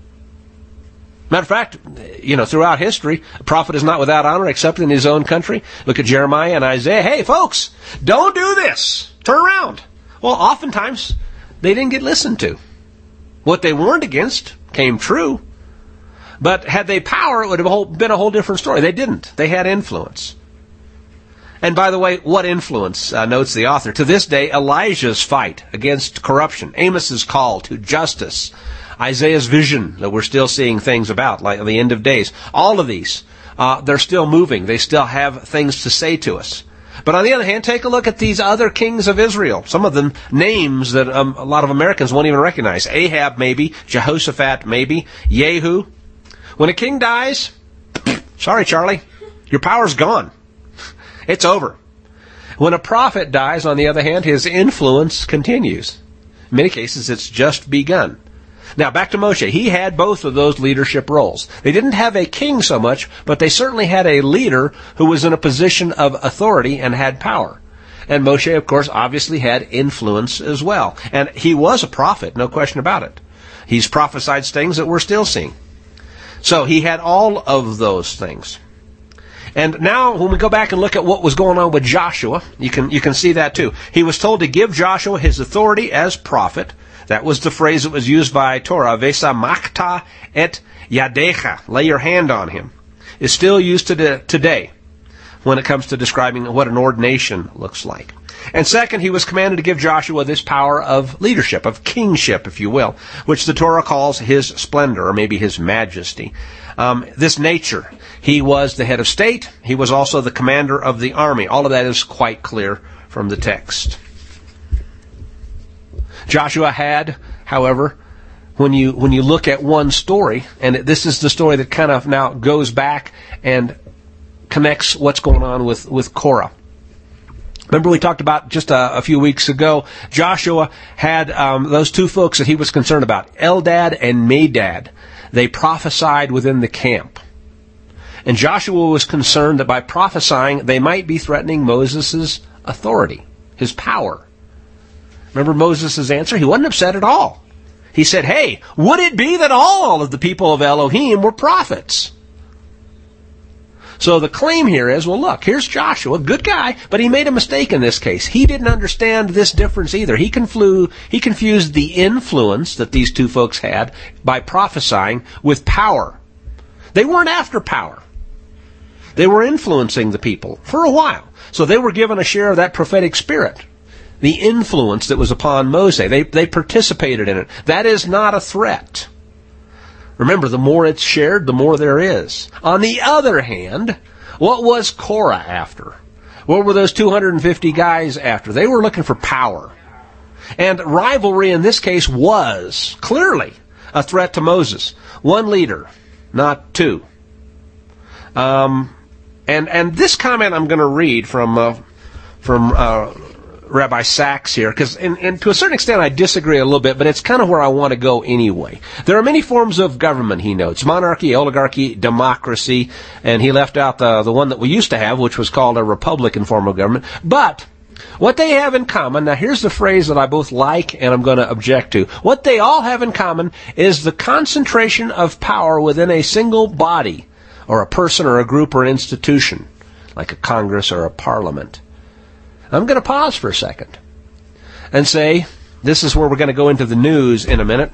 Matter of fact, you know, throughout history, a prophet is not without honor except in his own country. Look at Jeremiah and Isaiah. Hey, folks, don't do this. Turn around. Well, oftentimes, they didn't get listened to. What they warned against came true. But had they power, it would have been a whole different story. They didn't. They had influence. And by the way, what influence, uh, notes the author. To this day, Elijah's fight against corruption, Amos's call to justice, Isaiah's vision that we're still seeing things about, like the end of days. All of these, uh, they're still moving. They still have things to say to us. But on the other hand, take a look at these other kings of Israel. Some of them names that um, a lot of Americans won't even recognize. Ahab, maybe. Jehoshaphat, maybe. Jehu. When a king dies, sorry, Charlie, your power's gone. It's over. When a prophet dies, on the other hand, his influence continues. In many cases, it's just begun. Now, back to Moshe. He had both of those leadership roles. They didn't have a king so much, but they certainly had a leader who was in a position of authority and had power. And Moshe, of course, obviously had influence as well. And he was a prophet, no question about it. He's prophesied things that we're still seeing. So he had all of those things. And now when we go back and look at what was going on with Joshua, you can you can see that too. He was told to give Joshua his authority as prophet. That was the phrase that was used by Torah, Vesamachta et yadecha, lay your hand on him. It's still used to today when it comes to describing what an ordination looks like. And second, he was commanded to give Joshua this power of leadership, of kingship, if you will, which the Torah calls his splendor, or maybe his majesty. Um, this nature. He was the head of state. He was also the commander of the army. All of that is quite clear from the text. Joshua had, however, when you when you look at one story, and this is the story that kind of now goes back and connects what's going on with, with Korah. Remember we talked about just a, a few weeks ago, Joshua had um, those two folks that he was concerned about, Eldad and Medad. They prophesied within the camp. And Joshua was concerned that by prophesying, they might be threatening Moses' authority, his power. Remember Moses' answer? He wasn't upset at all. He said, hey, would it be that all of the people of Elohim were prophets? So the claim here is, well, look, here's Joshua, good guy, but he made a mistake in this case. He didn't understand this difference either. He, conflu- he confused the influence that these two folks had by prophesying with power. They weren't after power. They were influencing the people for a while. So they were given a share of that prophetic spirit, the influence that was upon Moses. They, they participated in it. That is not a threat. Remember, the more it's shared, the more there is. On the other hand, what was Korah after? What were those two hundred fifty guys after? They were looking for power. And rivalry in this case was clearly a threat to Moses. One leader, not two. Um, and and this comment I'm going to read from uh, from uh, Rabbi Sachs here, because to a certain extent I disagree a little bit, but it's kind of where I want to go anyway. There are many forms of government, he notes. Monarchy, oligarchy, democracy, and he left out the, the one that we used to have, which was called a republican form of government. But what they have in common, now here's the phrase that I both like and I'm going to object to. What they all have in common is the concentration of power within a single body, or a person or a group or an institution, like a Congress or a parliament. I'm going to pause for a second and say, this is where we're going to go into the news in a minute.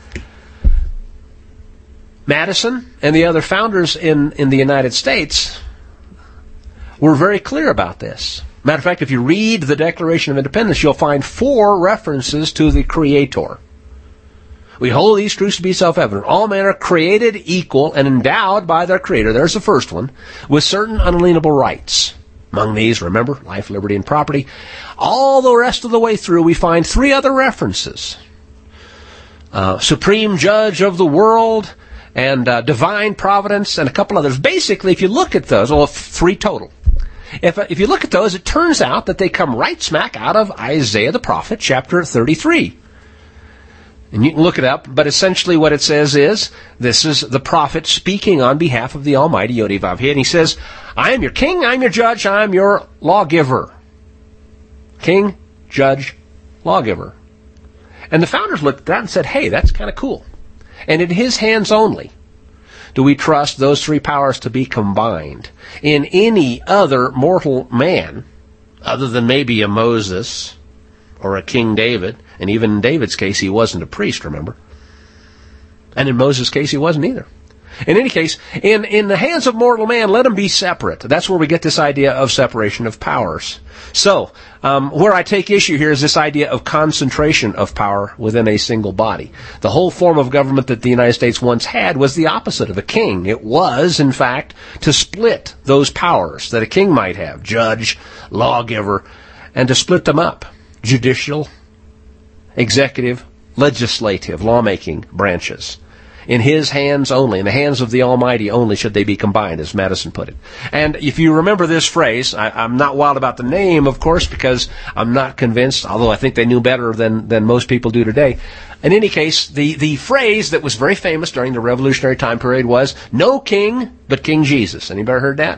Madison and the other founders in, in the United States were very clear about this. Matter of fact, if you read the Declaration of Independence, you'll find four references to the Creator. We hold these truths to be self-evident. All men are created equal and endowed by their Creator, there's the first one, with certain unalienable rights. Among these, remember, life, liberty, and property. All the rest of the way through, we find three other references. Uh, supreme judge of the world, and uh, divine providence, and a couple others. Basically, if you look at those, well, three total. If, if you look at those, it turns out that they come right smack out of Isaiah the prophet, chapter thirty-three. And you can look it up, but essentially what it says is, this is the prophet speaking on behalf of the Almighty Yod Vav He, and he says, I am your king, I am your judge, I am your lawgiver. King, judge, lawgiver. And the founders looked at that and said, hey, that's kind of cool. And in his hands only do we trust those three powers to be combined. In any other mortal man, other than maybe a Moses or a King David, and even in David's case, he wasn't a priest, remember? And in Moses' case, he wasn't either. In any case, in, in the hands of mortal man, let them be separate. That's where we get this idea of separation of powers. So, um, where I take issue here is this idea of concentration of power within a single body. The whole form of government that the United States once had was the opposite of a king. It was, in fact, to split those powers that a king might have, judge, lawgiver, and to split them up. Judicial, executive, legislative, lawmaking branches. In his hands only, in the hands of the Almighty only should they be combined, as Madison put it. And if you remember this phrase, I, I'm not wild about the name, of course, because I'm not convinced, although I think they knew better than, than most people do today. In any case, the, the phrase that was very famous during the Revolutionary time period was, no king but King Jesus. Anybody heard that?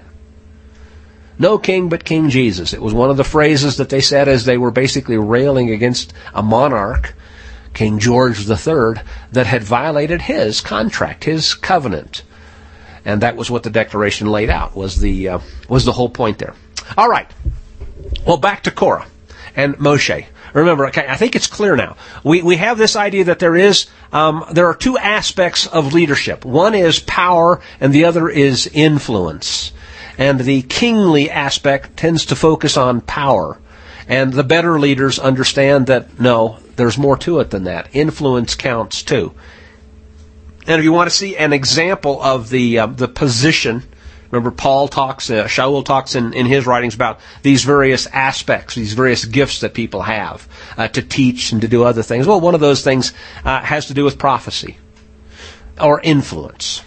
No king but King Jesus. It was one of the phrases that they said as they were basically railing against a monarch, King George the Third, that had violated his contract, his covenant. And that was what the Declaration laid out, was the uh, was the whole point there. All right. Well, back to Korah and Moshe. Remember, okay, I think it's clear now. We we have this idea that there is um, there are two aspects of leadership. One is power, and the other is influence. And the kingly aspect tends to focus on power. And the better leaders understand that, no, there's more to it than that. Influence counts too. And if you want to see an example of the uh, the position, remember Paul talks, uh, Shaul talks in, in his writings about these various aspects, these various gifts that people have uh, to teach and to do other things. Well, one of those things uh, has to do with prophecy or influence.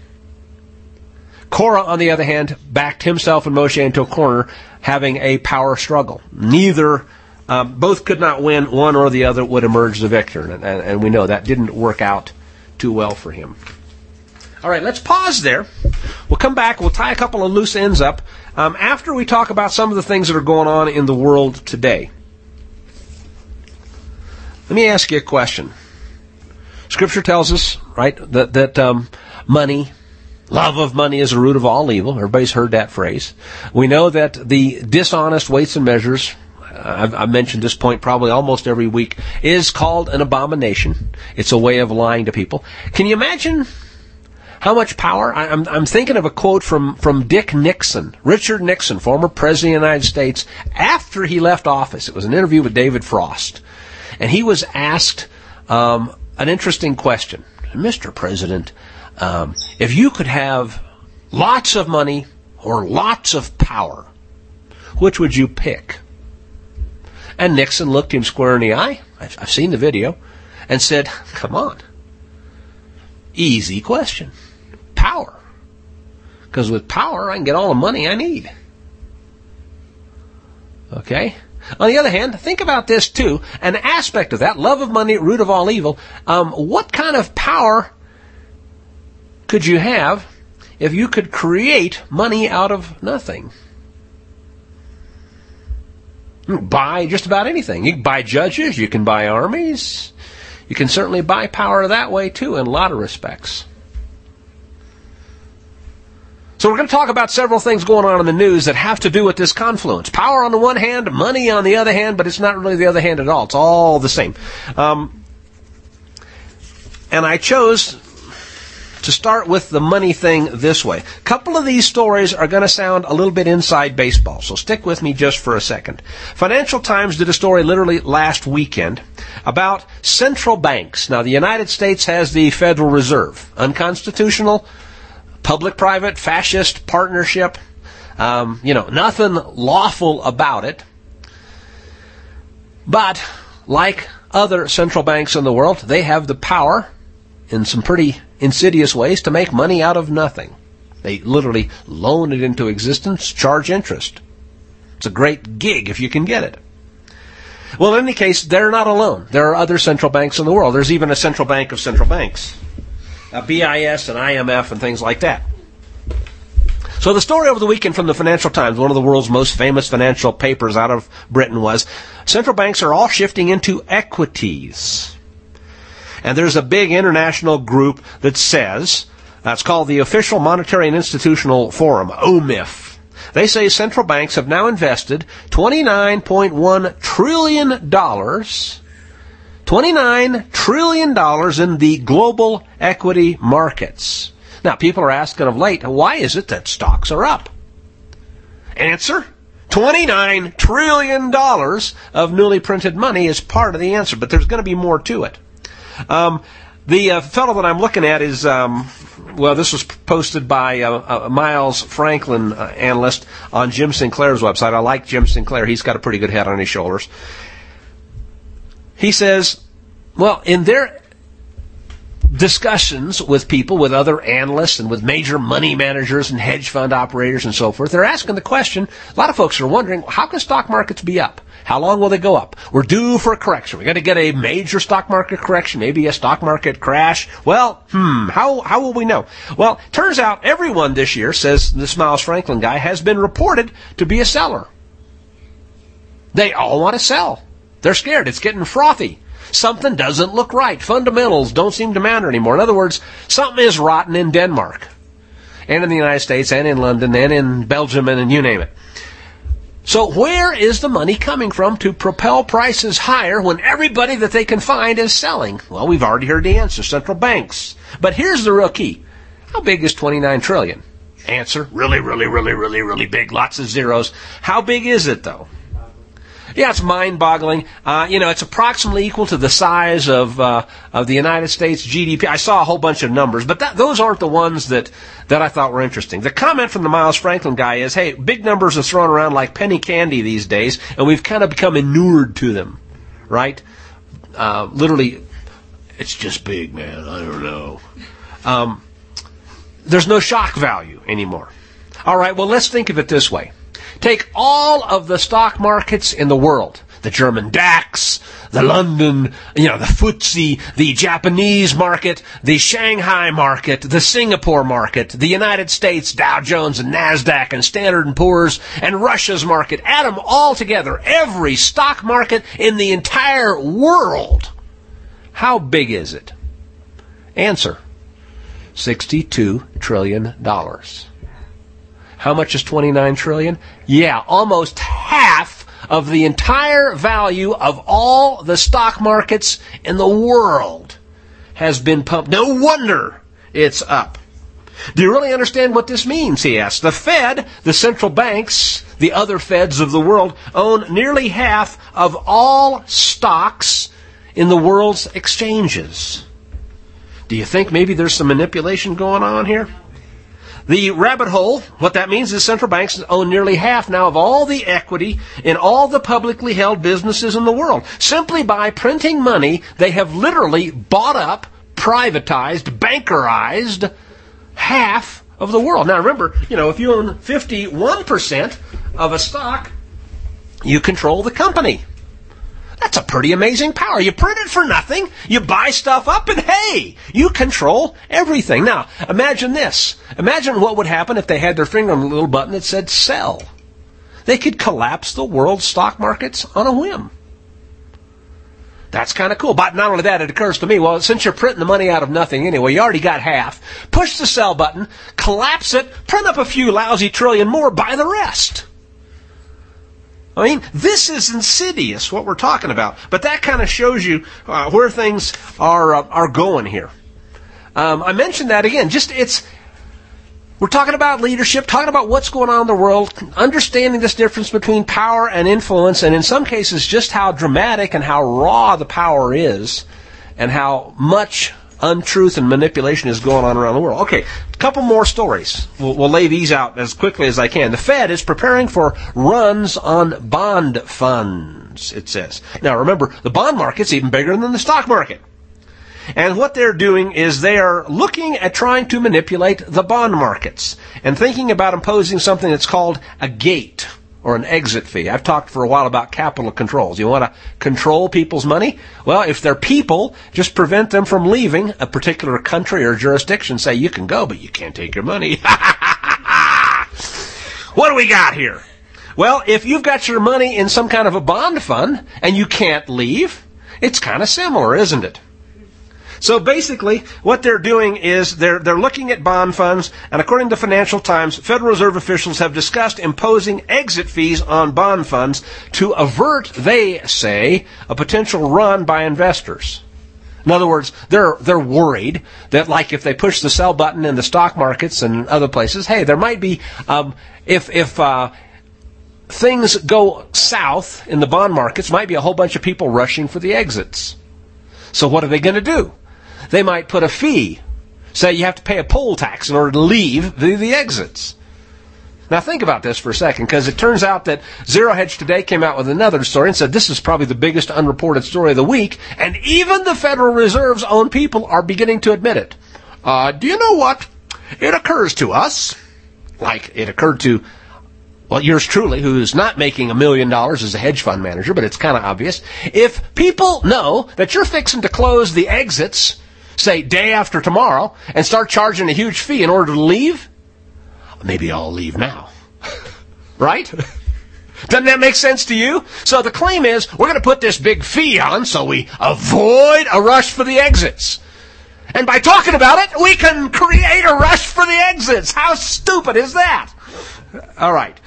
Korah, on the other hand, backed himself and Moshe into a corner, having a power struggle. Neither, um, both could not win. One or the other would emerge the victor, and, and, and we know that didn't work out too well for him. All right, let's pause there. We'll come back. We'll tie a couple of loose ends up um, after we talk about some of the things that are going on in the world today. Let me ask you a question. Scripture tells us, right, that that um, money. Love of money is the root of all evil. Everybody's heard that phrase. We know that the dishonest weights and measures, I've, I've mentioned this point probably almost every week, is called an abomination. It's a way of lying to people. Can you imagine how much power? I, I'm, I'm thinking of a quote from, from Dick Nixon, Richard Nixon, former President of the United States, after he left office. It was an interview with David Frost. And he was asked um, an interesting question. Mister President, Um, if you could have lots of money or lots of power, which would you pick? And Nixon looked him square in the eye, I've, I've seen the video, and said, come on, easy question, power. Because with power, I can get all the money I need. Okay? On the other hand, think about this too, an aspect of that, love of money, root of all evil, um, what kind of power could you have if you could create money out of nothing? You can buy just about anything. You can buy judges, you can buy armies, you can certainly buy power that way too in a lot of respects. So we're going to talk about several things going on in the news that have to do with this confluence. Power on the one hand, money on the other hand, but it's not really the other hand at all. It's all the same. Um, and I chose to start with the money thing this way. A couple of these stories are going to sound a little bit inside baseball, so stick with me just for a second. Financial Times did a story literally last weekend about central banks. Now, the United States has the Federal Reserve, unconstitutional, public-private, fascist partnership, um, you know, nothing lawful about it. But, like other central banks in the world, they have the power in some pretty insidious ways to make money out of nothing. They literally loan it into existence, charge interest. It's a great gig if you can get it. Well, in any case, they're not alone. There are other central banks in the world. There's even a central bank of central banks, a B I S and I M F and things like that. So the story over the weekend from the Financial Times, one of the world's most famous financial papers out of Britain, was central banks are all shifting into equities. And there's a big international group that says, that's called the Official Monetary and Institutional Forum, O M I F. They say central banks have now invested twenty-nine point one trillion dollars, twenty-nine trillion dollars in the global equity markets. Now, people are asking of late, why is it that stocks are up? Answer, twenty-nine trillion dollars of newly printed money is part of the answer, but there's going to be more to it. Um, the uh, fellow that I'm looking at is, um, well, this was posted by uh, uh, Miles Franklin, uh, analyst, on Jim Sinclair's website. I like Jim Sinclair. He's got a pretty good head on his shoulders. He says, well, in their discussions with people, with other analysts and with major money managers and hedge fund operators and so forth, they're asking the question, a lot of folks are wondering, how can stock markets be up? How long will they go up? We're due for a correction. We're going to get a major stock market correction, maybe a stock market crash. Well, hmm, how how will we know? Well, turns out everyone this year, says this Miles Franklin guy, has been reported to be a seller. They all want to sell. They're scared. It's getting frothy. Something doesn't look right. Fundamentals don't seem to matter anymore. In other words, something is rotten in Denmark, and in the United States, and in London, and in Belgium, and in you name it. So where is the money coming from to propel prices higher when everybody that they can find is selling? Well, we've already heard the answer, central banks. But here's the real key. How big is twenty-nine trillion dollars? Answer, really, really, really, really, really big. Lots of zeros. How big is it, though? Yeah, it's mind-boggling. Uh, you know, it's approximately equal to the size of uh, of the United States G D P. I saw a whole bunch of numbers, but that, those aren't the ones that, that I thought were interesting. The comment from the Miles Franklin guy is, hey, big numbers are thrown around like penny candy these days, and we've kind of become inured to them, right? Uh, literally, it's just big, man. I don't know. Um, there's no shock value anymore. All right, well, let's think of it this way. Take all of the stock markets in the world, the German DAX, the London, you know, the F T S E, the Japanese market, the Shanghai market, the Singapore market, the United States, Dow Jones and NASDAQ and Standard and Poor's, and Russia's market. Add them all together, every stock market in the entire world. How big is it? Answer, sixty-two trillion dollars. How much is twenty-nine trillion dollars? Yeah, almost half of the entire value of all the stock markets in the world has been pumped. No wonder it's up. Do you really understand what this means, he asks? The Fed, the central banks, the other Feds of the world, own nearly half of all stocks in the world's exchanges. Do you think maybe there's some manipulation going on here? The rabbit hole, what that means is central banks own nearly half now of all the equity in all the publicly held businesses in the world. Simply by printing money, they have literally bought up, privatized, bankerized half of the world. Now remember, you know, if you own fifty-one percent of a stock, you control the company. That's a pretty amazing power. You print it for nothing, you buy stuff up, and hey, you control everything. Now, imagine this. Imagine what would happen if they had their finger on the little button that said sell. They could collapse the world's stock markets on a whim. That's kind of cool. But not only that, it occurs to me, well, since you're printing the money out of nothing anyway, you already got half. Push the sell button, collapse it, print up a few lousy trillion more, buy the rest. I mean, this is insidious, what we're talking about. But that kind of shows you uh, where things are uh, are going here. Um, I mentioned that again. Just it's we're talking about leadership, talking about what's going on in the world, understanding this difference between power and influence, and in some cases just how dramatic and how raw the power is, and how much untruth and manipulation is going on around the world. Okay, a couple more stories. We'll, we'll lay these out as quickly as I can. The Fed is preparing for runs on bond funds, it says. Now remember, the bond market's even bigger than the stock market. And what they're doing is they are looking at trying to manipulate the bond markets and thinking about imposing something that's called a gate, or an exit fee. I've talked for a while about capital controls. You want to control people's money? Well, if they're people, just prevent them from leaving a particular country or jurisdiction. Say, you can go, but you can't take your money. What do we got here? Well, if you've got your money in some kind of a bond fund and you can't leave, it's kind of similar, isn't it? So basically, what they're doing is they're they're looking at bond funds, and according to Financial Times, Federal Reserve officials have discussed imposing exit fees on bond funds to avert, they say, a potential run by investors. In other words, they're they're worried that, like, if they push the sell button in the stock markets and other places, hey, there might be um, if if uh, things go south in the bond markets, might be a whole bunch of people rushing for the exits. So what are they going to do? They might put a fee. Say you have to pay a poll tax in order to leave the, the exits. Now think about this for a second, because it turns out that Zero Hedge Today came out with another story and said this is probably the biggest unreported story of the week, and even the Federal Reserve's own people are beginning to admit it. Uh, do you know what? It occurs to us, like it occurred to, well, yours truly, who's not making a million dollars as a hedge fund manager, but it's kind of obvious. If people know that you're fixing to close the exits, say, day after tomorrow, and start charging a huge fee in order to leave, maybe I'll leave now. Right? Doesn't that make sense to you? So the claim is, we're going to put this big fee on so we avoid a rush for the exits. And by talking about it, we can create a rush for the exits. How stupid is that? All right.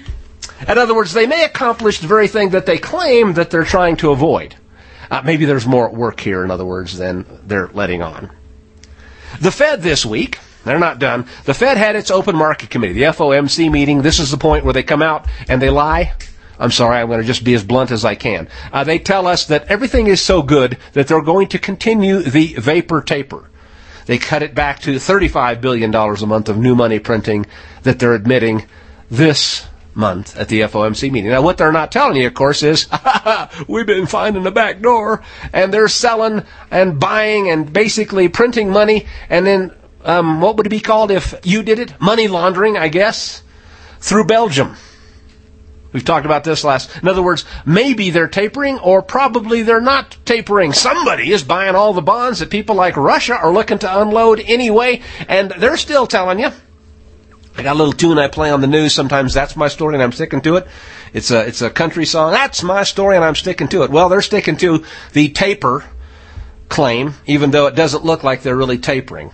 In other words, they may accomplish the very thing that they claim that they're trying to avoid. Uh, maybe there's more at work here, in other words, than they're letting on. The Fed this week, they're not done. The Fed had its open market committee, the F O M C meeting. This is the point where they come out and they lie. I'm sorry, I'm going to just be as blunt as I can. Uh, they tell us that everything is so good that they're going to continue the vapor taper. They cut it back to thirty-five billion dollars a month of new money printing that they're admitting this month at the F O M C meeting. Now, what they're not telling you, of course, is we've been finding the back door, and they're selling and buying and basically printing money, and then um, what would it be called if you did it? Money laundering, I guess, through Belgium. We've talked about this last. In other words, maybe they're tapering, or probably they're not tapering. Somebody is buying all the bonds that people like Russia are looking to unload anyway, and they're still telling you. I got a little tune I play on the news. Sometimes that's my story and I'm sticking to it. It's a it's a country song. That's my story and I'm sticking to it. Well, they're sticking to the taper claim, even though it doesn't look like they're really tapering.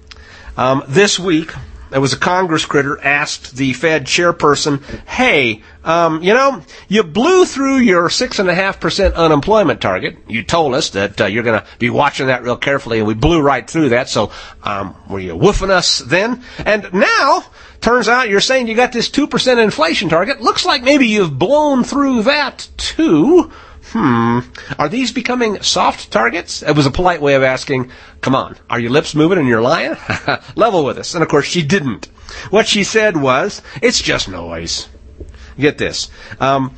Um, this week, there was a Congress critter asked the Fed chairperson, hey, um, you know, you blew through your six point five percent unemployment target. You told us that uh, you're going to be watching that real carefully, and we blew right through that. So um, were you woofing us then? And now, turns out you're saying you got this two percent inflation target. Looks like maybe you've blown through that, too. Hmm. Are these becoming soft targets? It was a polite way of asking, come on, are your lips moving and you're lying? Level with us. And, of course, she didn't. What she said was, it's just noise. Get this. Um,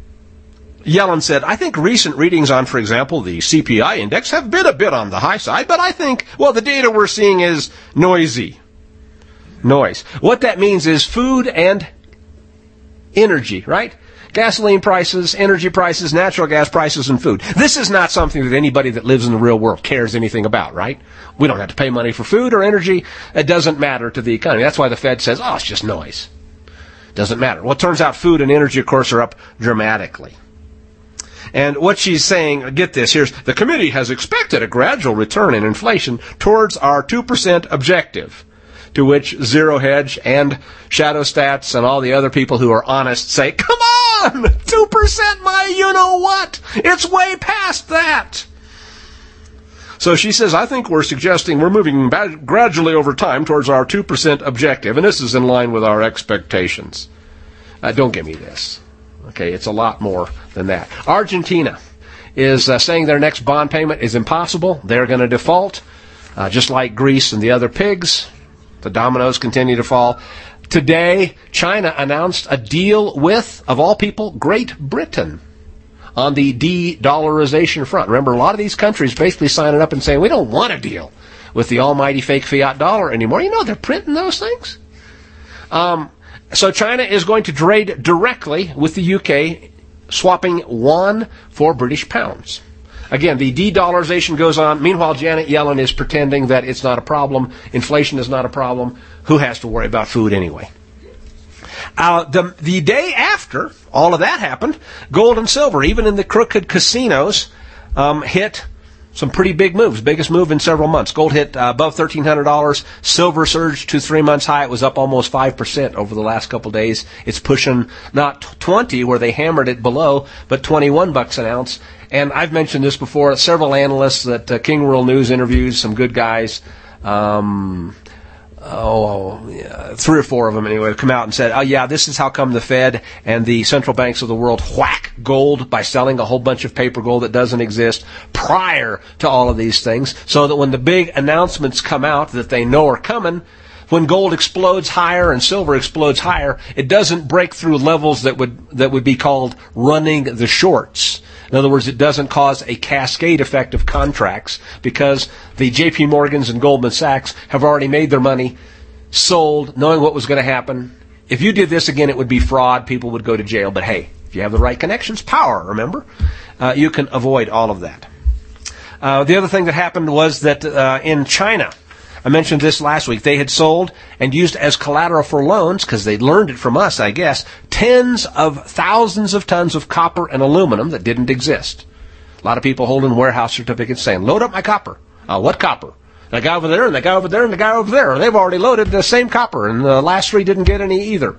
Yellen said, I think recent readings on, for example, the C P I index have been a bit on the high side, but I think, well, the data we're seeing is noisy. Noise. What that means is food and energy, right? Gasoline prices, energy prices, natural gas prices, and food. This is not something that anybody that lives in the real world cares anything about, right? We don't have to pay money for food or energy. It doesn't matter to the economy. That's why the Fed says, oh, it's just noise. Doesn't matter. Well, it turns out food and energy, of course, are up dramatically. And what she's saying, get this, here's, the committee has expected a gradual return in inflation towards our two percent objective. To which Zero Hedge and Shadow Stats and all the other people who are honest say, come on, two percent my you-know-what. It's way past that. So she says, I think we're suggesting we're moving bad, gradually over time towards our two percent objective, and this is in line with our expectations. Uh, don't give me this. Okay, it's a lot more than that. Argentina is uh, saying their next bond payment is impossible. They're going to default, uh, just like Greece and the other pigs. The dominoes continue to fall. Today, China announced a deal with, of all people, Great Britain on the de-dollarization front. Remember, a lot of these countries basically signing up and saying, we don't want to deal with the almighty fake fiat dollar anymore. You know, they're printing those things. Um, So China is going to trade directly with the U K, swapping yuan for British pounds. Again, the de-dollarization goes on. Meanwhile, Janet Yellen is pretending that it's not a problem. Inflation is not a problem. Who has to worry about food anyway? Uh, the, the day after all of that happened, gold and silver, even in the crooked casinos, um, hit some pretty big moves. Biggest move in several months. Gold hit uh, above thirteen hundred dollars. Silver surged to three months high. It was up almost five percent over the last couple of days. It's pushing not twenty, where they hammered it below, but twenty-one bucks an ounce. And I've mentioned this before. Several analysts that uh, King World News interviews, some good guys, um, oh, yeah, three or four of them anyway, have come out and said, oh, yeah, this is how come the Fed and the central banks of the world whack gold by selling a whole bunch of paper gold that doesn't exist prior to all of these things, so that when the big announcements come out that they know are coming, when gold explodes higher and silver explodes higher, it doesn't break through levels that would that would be called running the shorts. In other words, it doesn't cause a cascade effect of contracts because the J P Morgans and Goldman Sachs have already made their money, sold, knowing what was going to happen. If you did this again, it would be fraud. People would go to jail. But hey, if you have the right connections, power, remember, uh, you can avoid all of that. Uh, the other thing that happened was that uh, in China, I mentioned this last week, they had sold and used as collateral for loans, because they'd learned it from us, I guess, tens of thousands of tons of copper and aluminum that didn't exist. A lot of people holding warehouse certificates saying, load up my copper. Uh, what copper? The guy over there and the guy over there and the guy over there. They've already loaded the same copper, and the last three didn't get any either.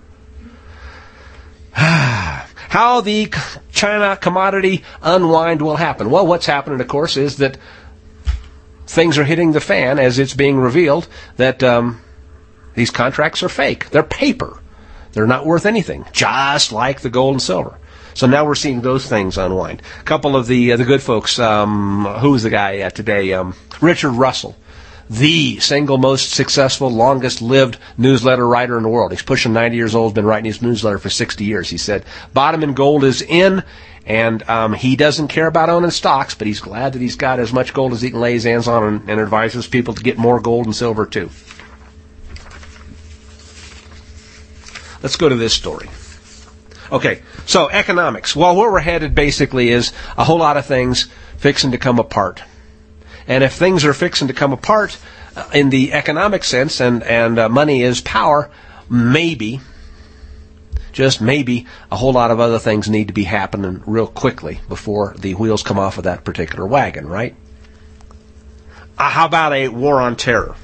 How the China commodity unwind will happen? Well, what's happening, of course, is that things are hitting the fan as it's being revealed that um, these contracts are fake. They're paper. They're not worth anything, just like the gold and silver. So now we're seeing those things unwind. A couple of the uh, the good folks, um, who's the guy uh, today? Um, Richard Russell, the single most successful, longest-lived newsletter writer in the world. He's pushing ninety years old, been writing his newsletter for sixty years. He said, bottom in gold is in. And um, he doesn't care about owning stocks, but he's glad that he's got as much gold as he can lay his hands on, and, and advises people to get more gold and silver too. Let's go to this story. Okay, so economics. Well, where we're headed basically is a whole lot of things fixing to come apart. And if things are fixing to come apart uh, in the economic sense, and, and uh, money is power, maybe... just maybe a whole lot of other things need to be happening real quickly before the wheels come off of that particular wagon, right? Uh, how about a war on terror?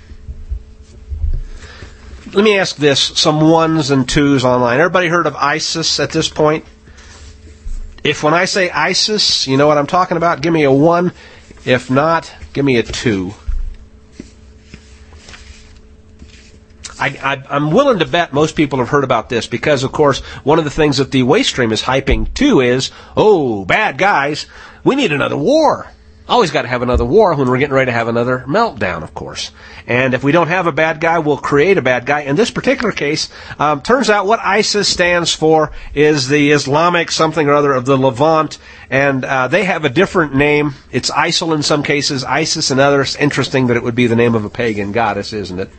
Let me ask this, some ones and twos online. Everybody heard of ISIS at this point? If when I say ISIS, you know what I'm talking about, give me a one. If not, give me a two. I, I, I'm willing to bet most people have heard about this because, of course, one of the things that the waste stream is hyping too is, oh, bad guys, we need another war. Always got to have another war when we're getting ready to have another meltdown, of course. And if we don't have a bad guy, we'll create a bad guy. In this particular case, um, turns out what ISIS stands for is the Islamic something or other of the Levant, and uh, they have a different name. It's ISIL in some cases, ISIS in others. Interesting that it would be the name of a pagan goddess, isn't it?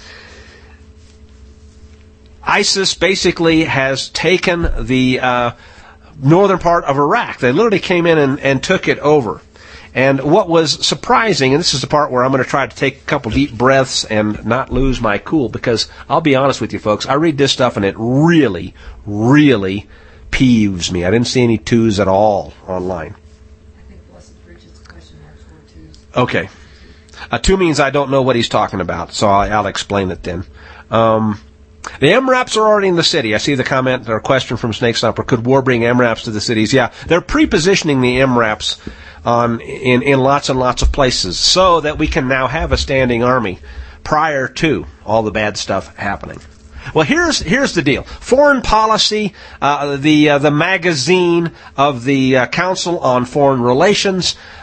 ISIS basically has taken the uh, northern part of Iraq. They literally came in and, and took it over. And what was surprising, and this is the part where I'm going to try to take a couple deep breaths and not lose my cool, because I'll be honest with you folks, I read this stuff and it really, really peeves me. I didn't see any twos at all online. I think Blessed Bridget's question marks were twos. Okay. A two means I don't know what he's talking about, so I'll, I'll explain it then. Um... The M RAPs are already in the city. I see the comment or question from Snake Stomper. Could war bring M RAPs to the cities? Yeah, they're pre-positioning the M RAPs um, in, in lots and lots of places so that we can now have a standing army prior to all the bad stuff happening. Well, here's here's the deal. Foreign Policy, uh, the uh, the magazine of the uh, Council on Foreign Relations,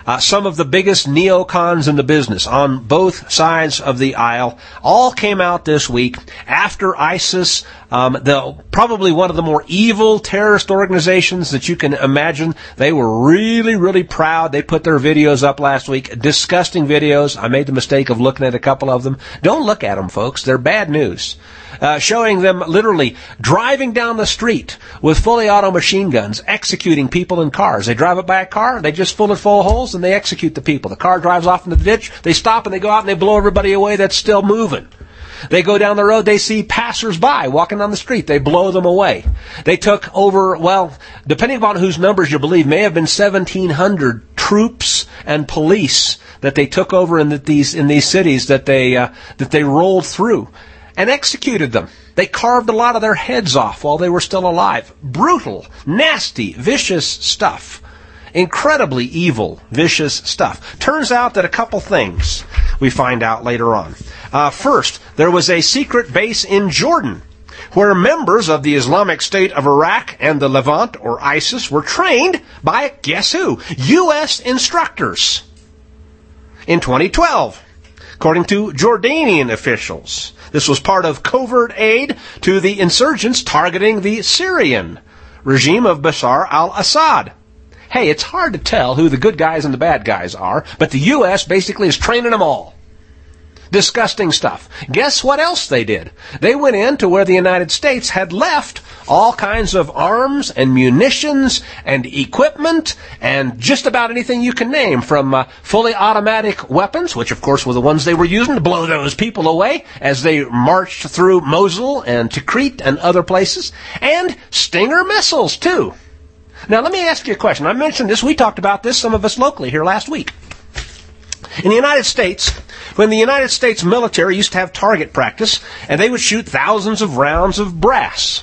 Uh, some of the biggest neocons in the business on both sides of the aisle all came out this week after ISIS, um, the probably one of the more evil terrorist organizations that you can imagine. They were really, really proud. They put their videos up last week, disgusting videos. I made the mistake of looking at a couple of them. Don't look at them, folks. They're bad news. Uh, showing them literally driving down the street with fully auto machine guns, executing people in cars. They drive up by a car, they just fill it full of holes, and they execute the people. The car drives off into the ditch, they stop and they go out and they blow everybody away that's still moving. They go down the road, they see passers-by walking down the street, they blow them away. They took over, well, depending upon whose numbers you believe, may have been seventeen hundred troops and police that they took over in the, these in these cities that they uh, that they rolled through and executed them. They carved a lot of their heads off while they were still alive. Brutal, nasty, vicious stuff. Incredibly evil, vicious stuff. Turns out that a couple things we find out later on. Uh, first, there was a secret base in Jordan where members of the Islamic State of Iraq and the Levant, or ISIS, were trained by, guess who? U S instructors. In twenty twelve, according to Jordanian officials. This was part of covert aid to the insurgents targeting the Syrian regime of Bashar al-Assad. Hey, it's hard to tell who the good guys and the bad guys are, but the U S basically is training them all. Disgusting stuff. Guess what else they did? They went in to where the United States had left all kinds of arms and munitions and equipment and just about anything you can name, from uh, fully automatic weapons, which of course were the ones they were using to blow those people away as they marched through Mosul and Tikrit and other places, and Stinger missiles too. Now let me ask you a question. I mentioned this, we talked about this, some of us locally here last week. In the United States, when the United States military used to have target practice, and they would shoot thousands of rounds of brass.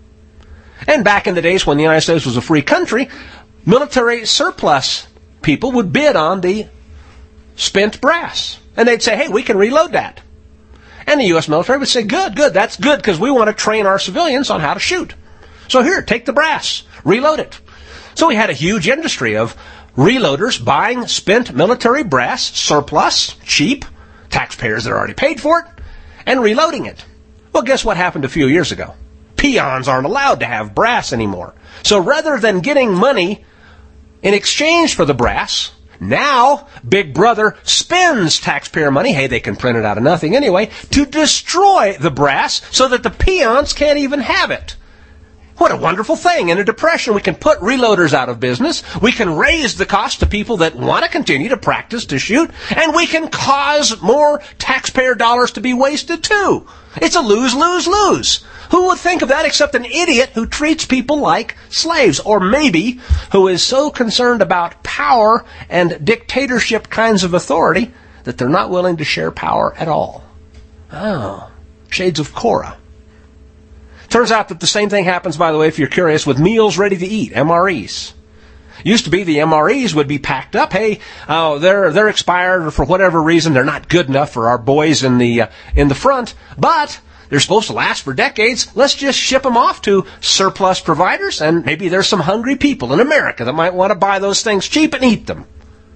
And back in the days when the United States was a free country, military surplus people would bid on the spent brass. And they'd say, hey, we can reload that. And the U S military would say, good, good, that's good, because we want to train our civilians on how to shoot. So here, take the brass, reload it. So we had a huge industry of reloaders buying spent military brass, surplus, cheap, taxpayers that already paid for it, and reloading it. Well, guess what happened a few years ago? Peons aren't allowed to have brass anymore. So rather than getting money in exchange for the brass, now Big Brother spends taxpayer money, hey, they can print it out of nothing anyway, to destroy the brass so that the peons can't even have it. What a wonderful thing. In a depression, we can put reloaders out of business, we can raise the cost to people that want to continue to practice to shoot, and we can cause more taxpayer dollars to be wasted too. It's a lose-lose-lose. Who would think of that except an idiot who treats people like slaves, or maybe who is so concerned about power and dictatorship kinds of authority that they're not willing to share power at all. Oh, shades of Korah. Turns out that the same thing happens, by the way, if you're curious, with meals ready to eat, M R Es. Used to be the M R Es would be packed up. Hey, uh, they're they're expired, or for whatever reason they're not good enough for our boys in the uh, in the front, but they're supposed to last for decades. Let's just ship them off to surplus providers, and maybe there's some hungry people in America that might want to buy those things cheap and eat them.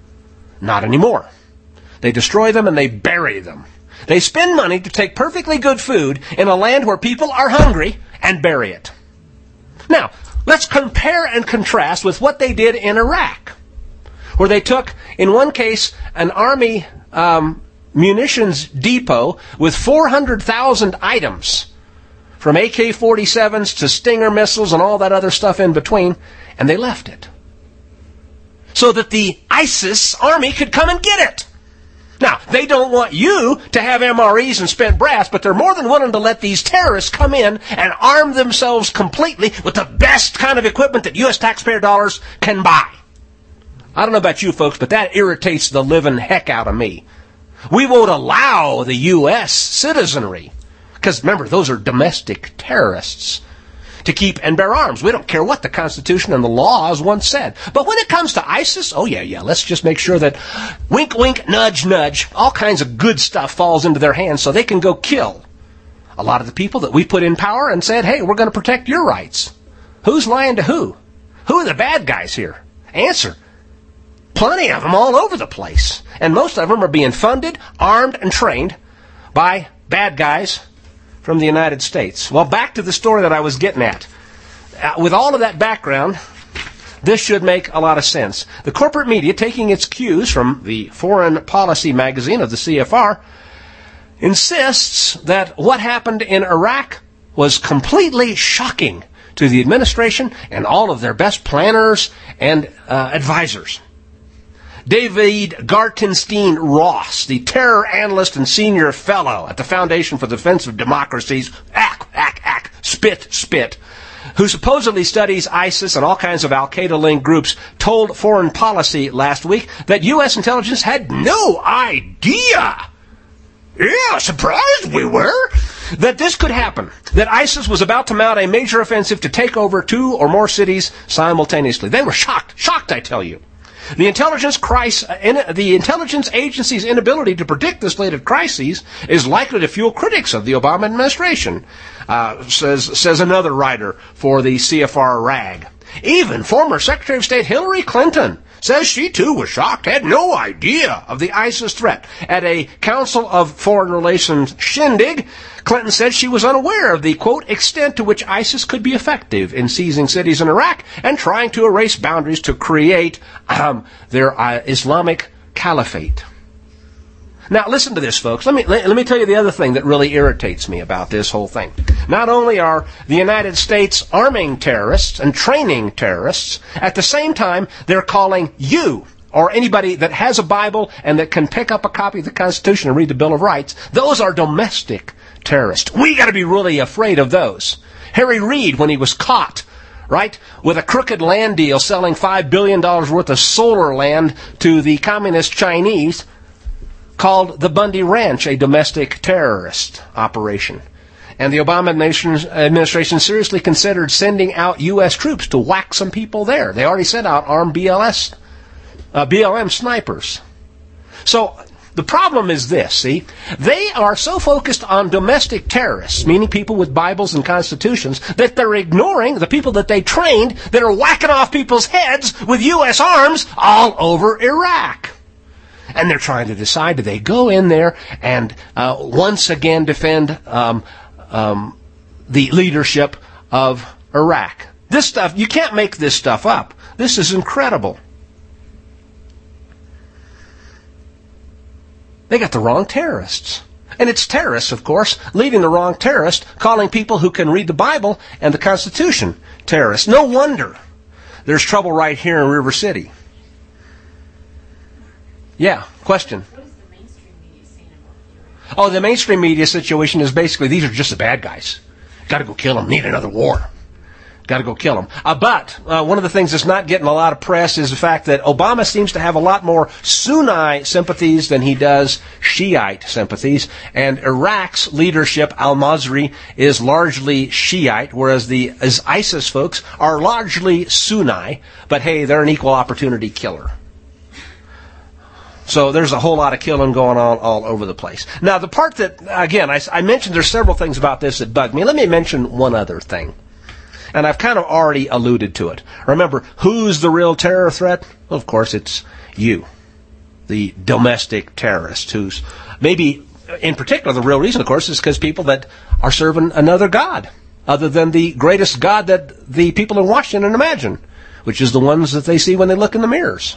Not anymore. They destroy them and they bury them. They spend money to take perfectly good food in a land where people are hungry and bury it. Now, let's compare and contrast with what they did in Iraq, where they took, in one case, an army um, munitions depot with four hundred thousand items, from A K forty-sevens to Stinger missiles and all that other stuff in between, and they left it so that the ISIS army could come and get it. Now, they don't want you to have M R Es and spent brass, but they're more than willing to let these terrorists come in and arm themselves completely with the best kind of equipment that U S taxpayer dollars can buy. I don't know about you folks, but that irritates the living heck out of me. We won't allow the U S citizenry, because remember, those are domestic terrorists, to keep and bear arms. We don't care what the Constitution and the laws once said. But when it comes to ISIS, oh yeah, yeah, let's just make sure that wink, wink, nudge, nudge, all kinds of good stuff falls into their hands so they can go kill a lot of the people that we put in power and said, hey, we're going to protect your rights. Who's lying to who? Who are the bad guys here? Answer. Plenty of them all over the place. And most of them are being funded, armed, and trained by bad guys from the United States. Well, back to the story that I was getting at. Uh, with all of that background, this should make a lot of sense. The corporate media, taking its cues from the Foreign Policy magazine of the C F R, insists that what happened in Iraq was completely shocking to the administration and all of their best planners and uh, advisors. David Gartenstein Ross, the terror analyst and senior fellow at the Foundation for the Defense of Democracies, ack, ack, ack, spit, spit, who supposedly studies ISIS and all kinds of Al-Qaeda-linked groups, told Foreign Policy last week that U S intelligence had no idea. Yeah, surprised we were. That this could happen. That ISIS was about to mount a major offensive to take over two or more cities simultaneously. They were shocked. Shocked, I tell you. The intelligence crisis, the intelligence agency's inability to predict this latest crises is likely to fuel critics of the Obama administration, uh, says says another writer for the C F R rag. Even former Secretary of State Hillary Clinton says she too was shocked, had no idea of the ISIS threat. At a Council of Foreign Relations shindig, Clinton said she was unaware of the, quote, extent to which ISIS could be effective in seizing cities in Iraq and trying to erase boundaries to create um, their uh, Islamic caliphate. Now, listen to this, folks. Let me let, let me tell you the other thing that really irritates me about this whole thing. Not only are the United States arming terrorists and training terrorists, at the same time, they're calling you, or anybody that has a Bible and that can pick up a copy of the Constitution and read the Bill of Rights, those are domestic terrorists. We got to be really afraid of those. Harry Reid, when he was caught, right, with a crooked land deal selling five billion dollars worth of solar land to the communist Chinese, called the Bundy Ranch a domestic terrorist operation. And the Obama administration seriously considered sending out U S troops to whack some people there. They already sent out armed B L S, uh, B L M snipers. So the problem is this, see, they are so focused on domestic terrorists, meaning people with Bibles and constitutions, that they're ignoring the people that they trained that are whacking off people's heads with U S arms all over Iraq. And they're trying to decide, do they go in there and uh, once again defend um, um, the leadership of Iraq? This stuff, you can't make this stuff up. This is incredible. They got the wrong terrorists. And it's terrorists, of course, leading the wrong terrorist, calling people who can read the Bible and the Constitution terrorists. No wonder there's trouble right here in River City. Yeah, question. What is the mainstream media saying about the Oh, the mainstream media situation is basically, these are just the bad guys. Got to go kill them. Need another war. Got to go kill them. Uh, but uh, one of the things that's not getting a lot of press is the fact that Obama seems to have a lot more Sunni sympathies than he does Shiite sympathies. And Iraq's leadership, al-Masri, is largely Shiite, whereas the as ISIS folks are largely Sunni. But hey, they're an equal opportunity killer. So there's a whole lot of killing going on all over the place. Now, the part that, again, I, I mentioned there's several things about this that bug me. Let me mention one other thing. And I've kind of already alluded to it. Remember, who's the real terror threat? Well, of course, it's you, the domestic terrorist, who's maybe, in particular, the real reason, of course, is because people that are serving another God, other than the greatest God that the people in Washington imagine, which is the ones that they see when they look in the mirrors.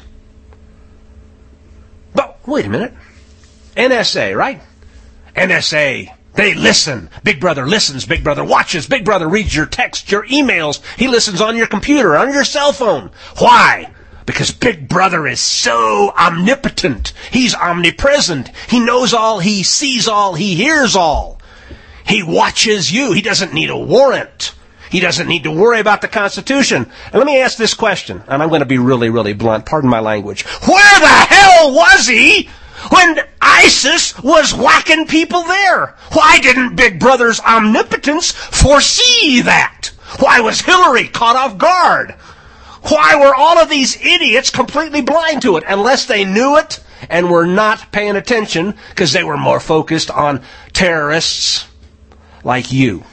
But wait a minute. N S A, right? N S A. They listen. Big Brother listens. Big Brother watches. Big Brother reads your texts, your emails. He listens on your computer, on your cell phone. Why? Because Big Brother is so omnipotent. He's omnipresent. He knows all. He sees all. He hears all. He watches you. He doesn't need a warrant. He doesn't need to worry about the Constitution. And let me ask this question, and I'm going to be really, really blunt. Pardon my language. Where the hell was he when ISIS was whacking people there? Why didn't Big Brother's omnipotence foresee that? Why was Hillary caught off guard? Why were all of these idiots completely blind to it, unless they knew it and were not paying attention because they were more focused on terrorists like you?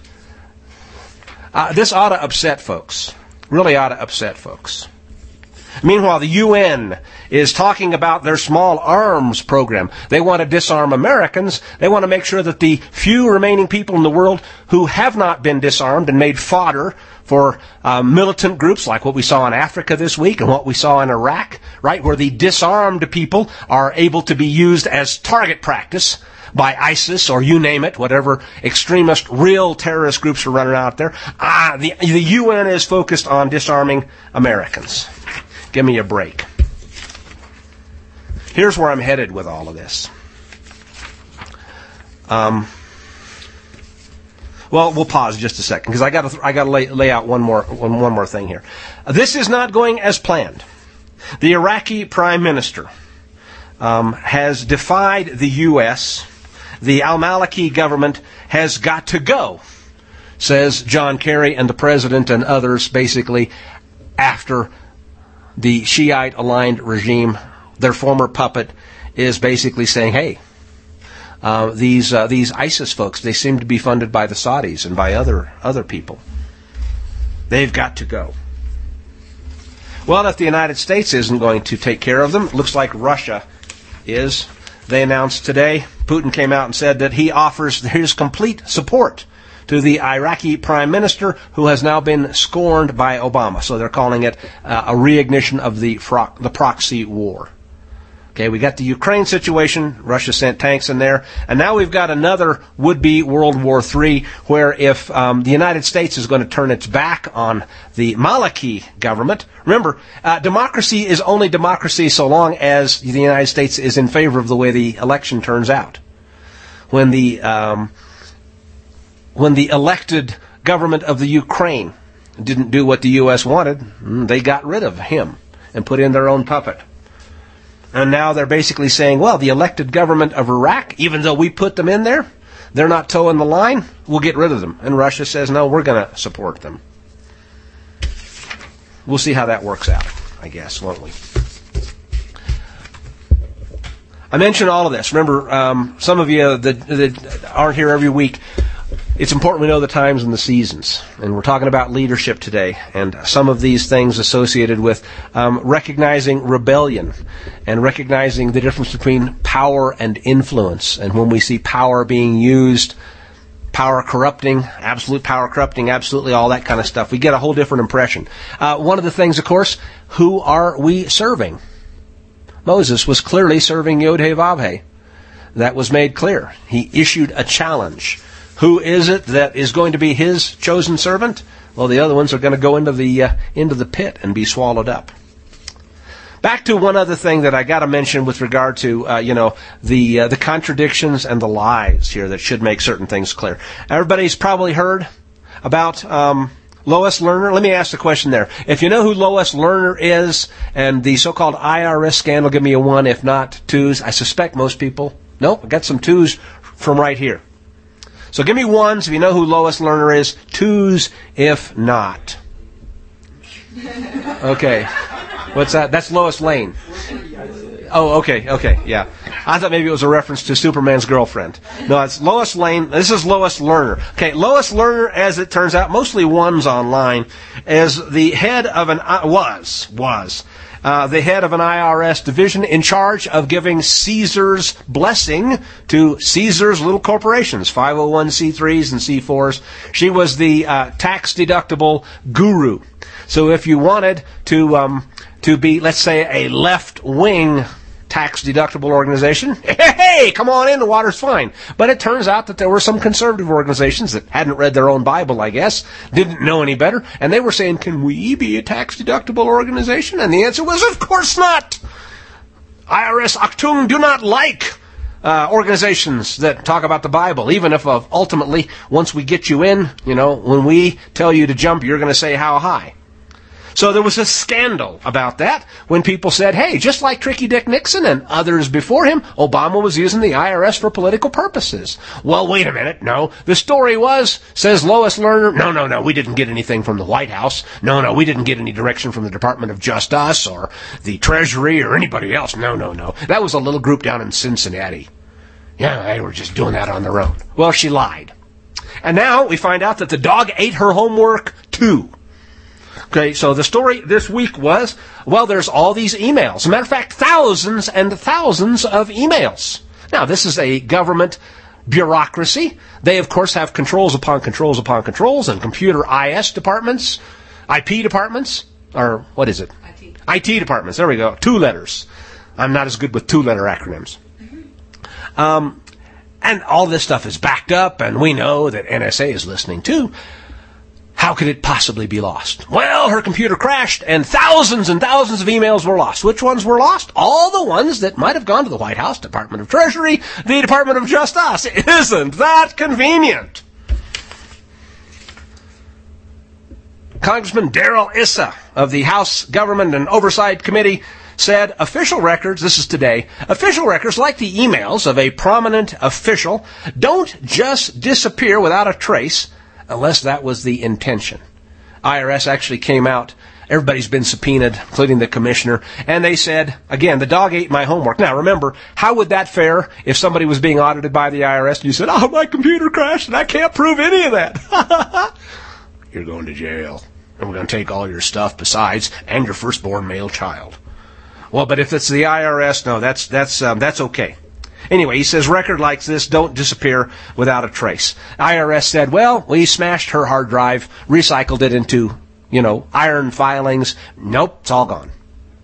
Uh, this ought to upset folks. Really ought to upset folks. Meanwhile, the U N is talking about their small arms program. They want to disarm Americans. They want to make sure that the few remaining people in the world who have not been disarmed and made fodder for uh, militant groups like what we saw in Africa this week and what we saw in Iraq, right, where the disarmed people are able to be used as target practice by ISIS or you name it, whatever extremist, real terrorist groups are running out there. Ah, the, the U N is focused on disarming Americans. Give me a break. Here's where I'm headed with all of this. Um, well, we'll pause just a second because I got to I got to lay, lay out one more one, one more thing here. This is not going as planned. The Iraqi Prime Minister um, has defied the U S. The al-Maliki government has got to go, says John Kerry and the president and others, basically after the Shiite-aligned regime, their former puppet, is basically saying, hey, uh, these uh, these ISIS folks, they seem to be funded by the Saudis and by other other people. They've got to go. Well, if the United States isn't going to take care of them, it looks like Russia is. They announced today, Putin came out and said that he offers his complete support to the Iraqi prime minister who has now been scorned by Obama. So they're calling it uh, a reignition of the fro- the proxy war. Okay, we got the Ukraine situation. Russia sent tanks in there. And now we've got another would-be World War Three where if um, the United States is going to turn its back on the Maliki government, remember, uh, democracy is only democracy so long as the United States is in favor of the way the election turns out. When the um, when the elected government of the Ukraine didn't do what the U S wanted, they got rid of him and put in their own puppet. And now they're basically saying, well, the elected government of Iraq, even though we put them in there, they're not towing the line, we'll get rid of them. And Russia says, no, we're going to support them. We'll see how that works out, I guess, won't we? I mentioned all of this. Remember, um, some of you that, that aren't here every week, it's important we know the times and the seasons. And we're talking about leadership today and some of these things associated with um, recognizing rebellion and recognizing the difference between power and influence. And when we see power being used, power corrupting, absolute power corrupting, absolutely all that kind of stuff, we get a whole different impression. Uh, one of the things, of course, who are we serving? Moses was clearly serving Yod-Heh-Vav-Heh. That was made clear. He issued a challenge. Who is it that is going to be his chosen servant? Well, the other ones are going to go into the uh, into the pit and be swallowed up. Back to one other thing that I got to mention with regard to uh, you know the uh, the contradictions and the lies here that should make certain things clear. Everybody's probably heard about um, Lois Lerner. Let me ask the question there. If you know who Lois Lerner is and the so-called I R S scandal, give me a one. If not, twos. I suspect most people. Nope, I got some twos from right here. So give me ones if you know who Lois Lerner is, twos if not. Okay. What's that? That's Lois Lane. Oh, okay, okay, yeah. I thought maybe it was a reference to Superman's girlfriend. No, it's Lois Lane. This is Lois Lerner. Okay, Lois Lerner, as it turns out, mostly ones online, as the head of an, uh, was, was, Uh, the head of an I R S division in charge of giving Caesar's blessing to Caesar's little corporations, five oh one c threes and C fours. She was the uh, tax-deductible guru. So if you wanted to um, to be, let's say, a left-wing tax-deductible organization, hey, come on in, the water's fine. But it turns out that there were some conservative organizations that hadn't read their own Bible, I guess, didn't know any better, and they were saying, can we be a tax-deductible organization? And the answer was, of course not! I R S Achtung do not like uh, organizations that talk about the Bible, even if uh, ultimately, once we get you in, you know, when we tell you to jump, you're going to say how high. So there was a scandal about that when people said, hey, just like Tricky Dick Nixon and others before him, Obama was using the I R S for political purposes. Well, wait a minute. No, the story was, says Lois Lerner, no, no, no, we didn't get anything from the White House. No, no, we didn't get any direction from the Department of Justice or the Treasury or anybody else. No, no, no. That was a little group down in Cincinnati. Yeah, they were just doing that on their own. Well, she lied. And now we find out that the dog ate her homework too. Okay, so the story this week was, well, there's all these emails. As a matter of fact, thousands and thousands of emails. Now, this is a government bureaucracy. They, of course, have controls upon controls upon controls and computer I S departments, I P departments, or what is it? I T. I T departments. There we go. Two letters. I'm not as good with two-letter acronyms. Mm-hmm. Um, and all this stuff is backed up, and we know that N S A is listening too. How could it possibly be lost? Well, her computer crashed, and thousands and thousands of emails were lost. Which ones were lost? All the ones that might have gone to the White House, Department of Treasury, the Department of Justice. Isn't that convenient? Congressman Darrell Issa of the House Government and Oversight Committee said official records, this is today, official records like the emails of a prominent official don't just disappear without a trace, unless that was the intention. I R S actually came out. Everybody's been subpoenaed, including the commissioner. And they said, again, the dog ate my homework. Now, remember, how would that fare if somebody was being audited by the I R S and you said, oh, my computer crashed and I can't prove any of that? You're going to jail. And we're going to take all your stuff besides, and your firstborn male child. Well, but if it's the I R S, no, that's, that's, um, that's okay. Anyway, he says record like this don't disappear without a trace. I R S said, well, we smashed her hard drive, recycled it into, you know, iron filings. Nope, it's all gone.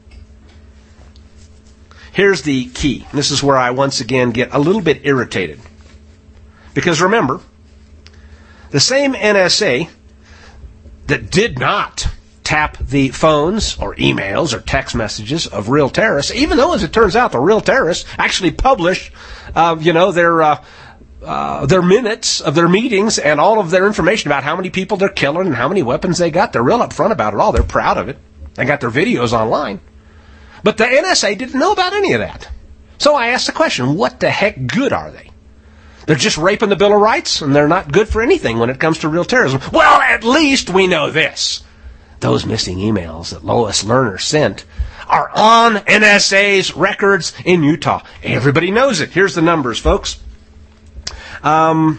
Here's the key. This is where I once again get a little bit irritated. Because remember, the same N S A that did not tap the phones or emails or text messages of real terrorists, even though, as it turns out, the real terrorists actually publish, uh, you know, their uh, uh, their minutes of their meetings and all of their information about how many people they're killing and how many weapons they got. They're real upfront about it all. They're proud of it. They got their videos online. But the N S A didn't know about any of that. So I asked the question, what the heck good are they? They're just raping the Bill of Rights, and they're not good for anything when it comes to real terrorism. Well, at least we know this. Those missing emails that Lois Lerner sent are on N S A's records in Utah. Everybody knows it. Here's the numbers, folks. Um,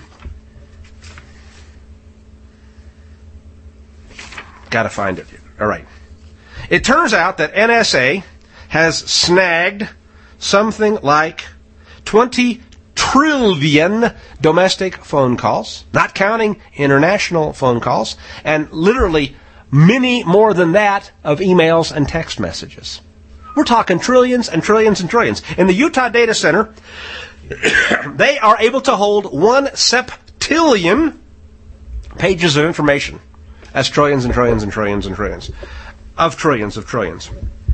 gotta find it. All right. It turns out that N S A has snagged something like twenty trillion domestic phone calls, not counting international phone calls, and literally many more than that of emails and text messages. We're talking trillions and trillions and trillions. In the Utah Data Center, they are able to hold one septillion pages of information. That's trillions and trillions and trillions and trillions. Of trillions of trillions.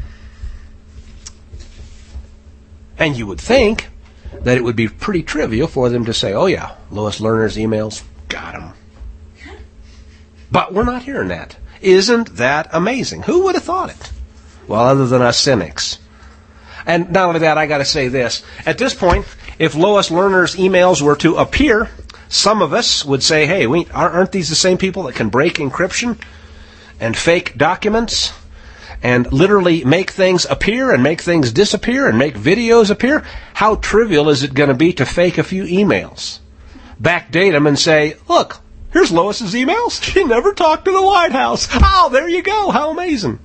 And you would think that it would be pretty trivial for them to say, oh yeah, Lois Lerner's emails, got them. But we're not hearing that. Isn't that amazing? Who would have thought it? Well, other than us cynics. And not only that, I got to say this. At this point, if Lois Lerner's emails were to appear, some of us would say, hey, we, aren't these the same people that can break encryption and fake documents and literally make things appear and make things disappear and make videos appear? How trivial is it going to be to fake a few emails, backdate them, and say, look, here's Lois's emails. She never talked to the White House. Oh, there you go. How amazing.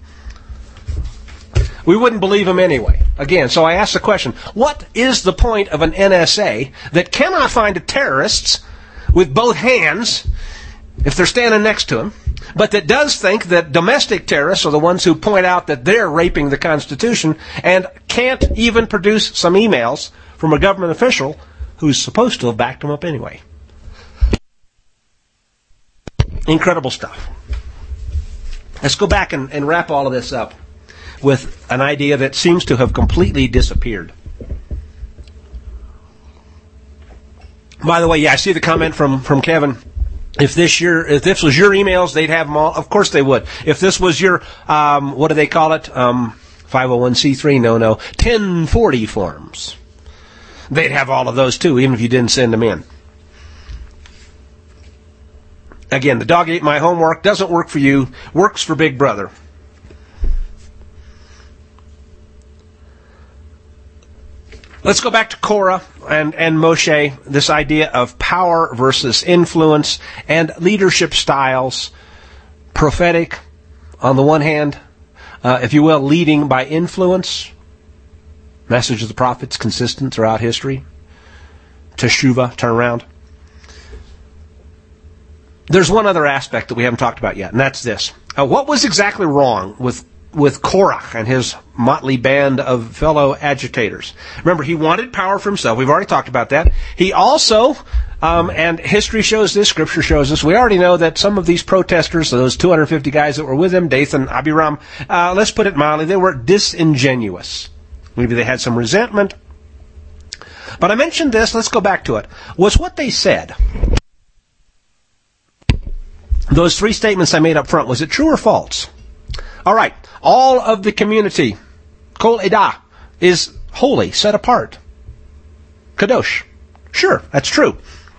We wouldn't believe him anyway. Again, so I asked the question, what is the point of an N S A that cannot find the terrorists with both hands if they're standing next to him, but that does think that domestic terrorists are the ones who point out that they're raping the Constitution and can't even produce some emails from a government official who's supposed to have backed them up anyway? Incredible stuff. Let's go back and, and wrap all of this up with an idea that seems to have completely disappeared. By the way, yeah, I see the comment from, from Kevin. If this your if this was your emails, they'd have them all. Of course they would. If this was your, um, what do they call it? Um, five oh one c three, no, no, ten forty forms. They'd have all of those too, even if you didn't send them in. Again, the dog ate my homework. Doesn't work for you. Works for Big Brother. Let's go back to Korah and, and Moshe, this idea of power versus influence and leadership styles, prophetic, on the one hand, uh, if you will, leading by influence. Message of the prophets consistent throughout history. Teshuvah, turn around. There's one other aspect that we haven't talked about yet, and that's this. Uh, what was exactly wrong with with Korah and his motley band of fellow agitators? Remember, he wanted power for himself. We've already talked about that. He also, um, and history shows this, Scripture shows this, we already know that some of these protesters, those two hundred fifty guys that were with him, Dathan, Abiram, uh, let's put it mildly, they were disingenuous. Maybe they had some resentment. But I mentioned this, let's go back to it, was what they said. Those three statements I made up front, was it true or false? All right, all of the community, Kol Edah, is holy, set apart. Kadosh. Sure, that's true.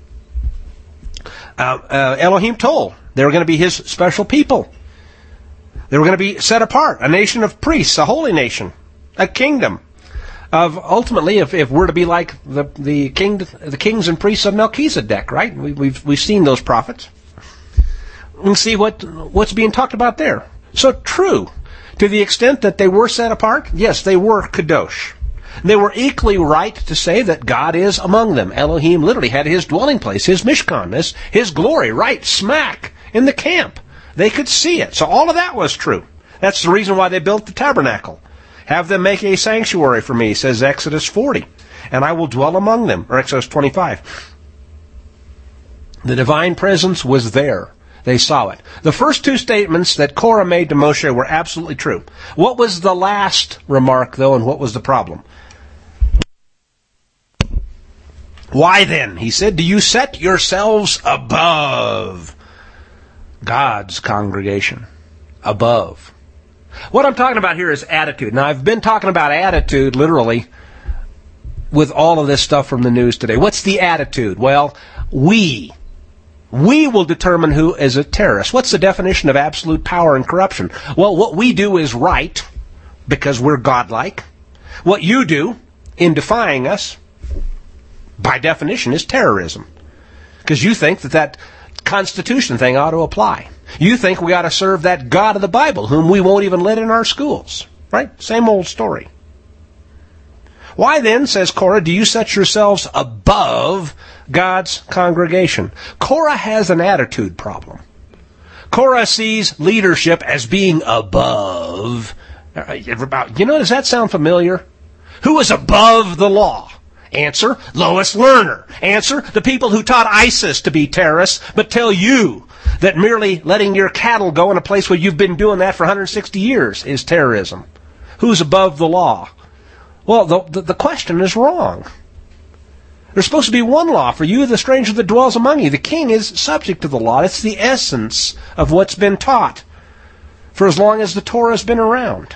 Uh, uh, Elohim told they were going to be his special people. They were going to be set apart, a nation of priests, a holy nation, a kingdom. Of ultimately, if, if we're to be like the the king, the kings and priests of Melchizedek, right? We, we've we've seen those prophets. We can see what what's being talked about there. So true, to the extent that they were set apart. Yes, they were kadosh. They were equally right to say that God is among them. Elohim literally had his dwelling place, his mishkan, his, his glory, right smack in the camp. They could see it. So all of that was true. That's the reason why they built the tabernacle. Have them make a sanctuary for me, says Exodus forty, and I will dwell among them, or Exodus twenty-five. The divine presence was there. They saw it. The first two statements that Korah made to Moshe were absolutely true. What was the last remark, though, and what was the problem? Why then, he said, do you set yourselves above God's congregation? Above. What I'm talking about here is attitude. Now, I've been talking about attitude, literally, with all of this stuff from the news today. What's the attitude? Well, we. We will determine who is a terrorist. What's the definition of absolute power and corruption? Well, what we do is right, because we're godlike. What you do, in defying us, by definition, is terrorism. Because you think that that Constitution thing ought to apply. You think we ought to serve that God of the Bible, whom we won't even let in our schools. Right? Same old story. Why then, says Korah, do you set yourselves above God's congregation? Korah has an attitude problem. Korah sees leadership as being above. You know, does that sound familiar? Who is above the law? Answer, Lois Lerner. Answer, the people who taught ISIS to be terrorists, but tell you that merely letting your cattle go in a place where you've been doing that for one hundred sixty years is terrorism. Who's above the law? Well, the, the, the question is wrong. There's supposed to be one law for you, the stranger that dwells among you. The king is subject to the law. It's the essence of what's been taught for as long as the Torah has been around.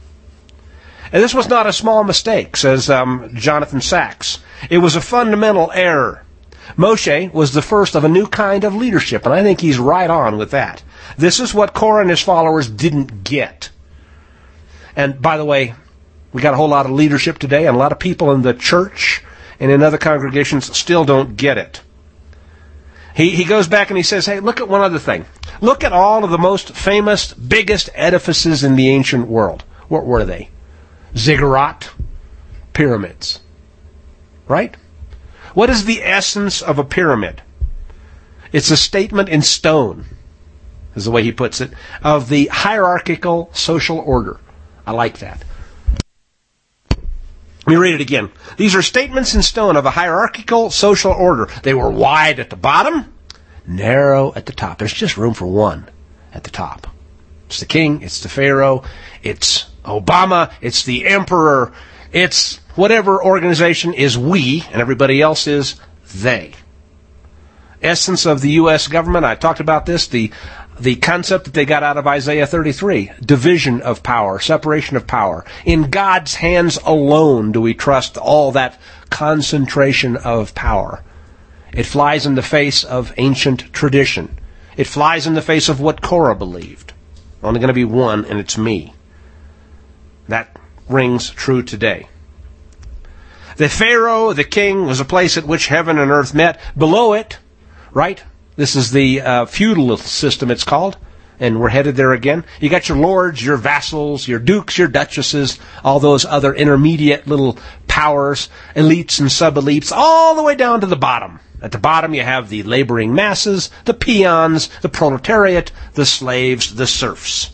And this was not a small mistake, says um, Jonathan Sachs. It was a fundamental error. Moshe was the first of a new kind of leadership, and I think he's right on with that. This is what Korah and his followers didn't get. And by the way, we got a whole lot of leadership today, and a lot of people in the church and in other congregations still don't get it. He he goes back and he says, hey, look at one other thing. Look at all of the most famous, biggest edifices in the ancient world. What were they? Ziggurat, pyramids. Right? What is the essence of a pyramid? It's a statement in stone, is the way he puts it, of the hierarchical social order. I like that. Let me read it again. These are statements in stone of a hierarchical social order. They were wide at the bottom, narrow at the top. There's just room for one at the top. It's the king, it's the pharaoh, it's Obama, it's the emperor, it's whatever organization is we, and everybody else is they. Essence of the U S government, I talked about this, the the concept that they got out of Isaiah thirty-three, division of power, separation of power. In God's hands alone do we trust all that concentration of power. It flies in the face of ancient tradition. It flies in the face of what Korah believed. Only going to be one, and it's me. That rings true today. The Pharaoh, the king, was a place at which heaven and earth met. Below it, right? This is the uh, feudal system, it's called. and we're headed there again. You got your lords, your vassals, your dukes, your duchesses, all those other intermediate little powers, elites and sub-elites, all the way down to the bottom. At the bottom you have the laboring masses, the peons, the proletariat, the slaves, the serfs.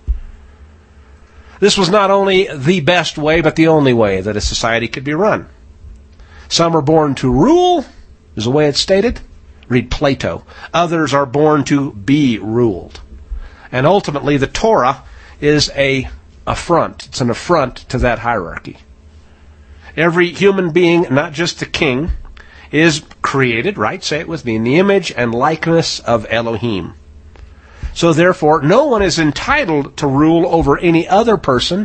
This was not only the best way, but the only way that a society could be run. Some are born to rule, is the way it's stated. Read Plato. Others are born to be ruled. And ultimately, the Torah is a affront. It's an affront to that hierarchy. Every human being, not just the king, is created, right? Say it with me, in the image and likeness of Elohim. So therefore, no one is entitled to rule over any other person.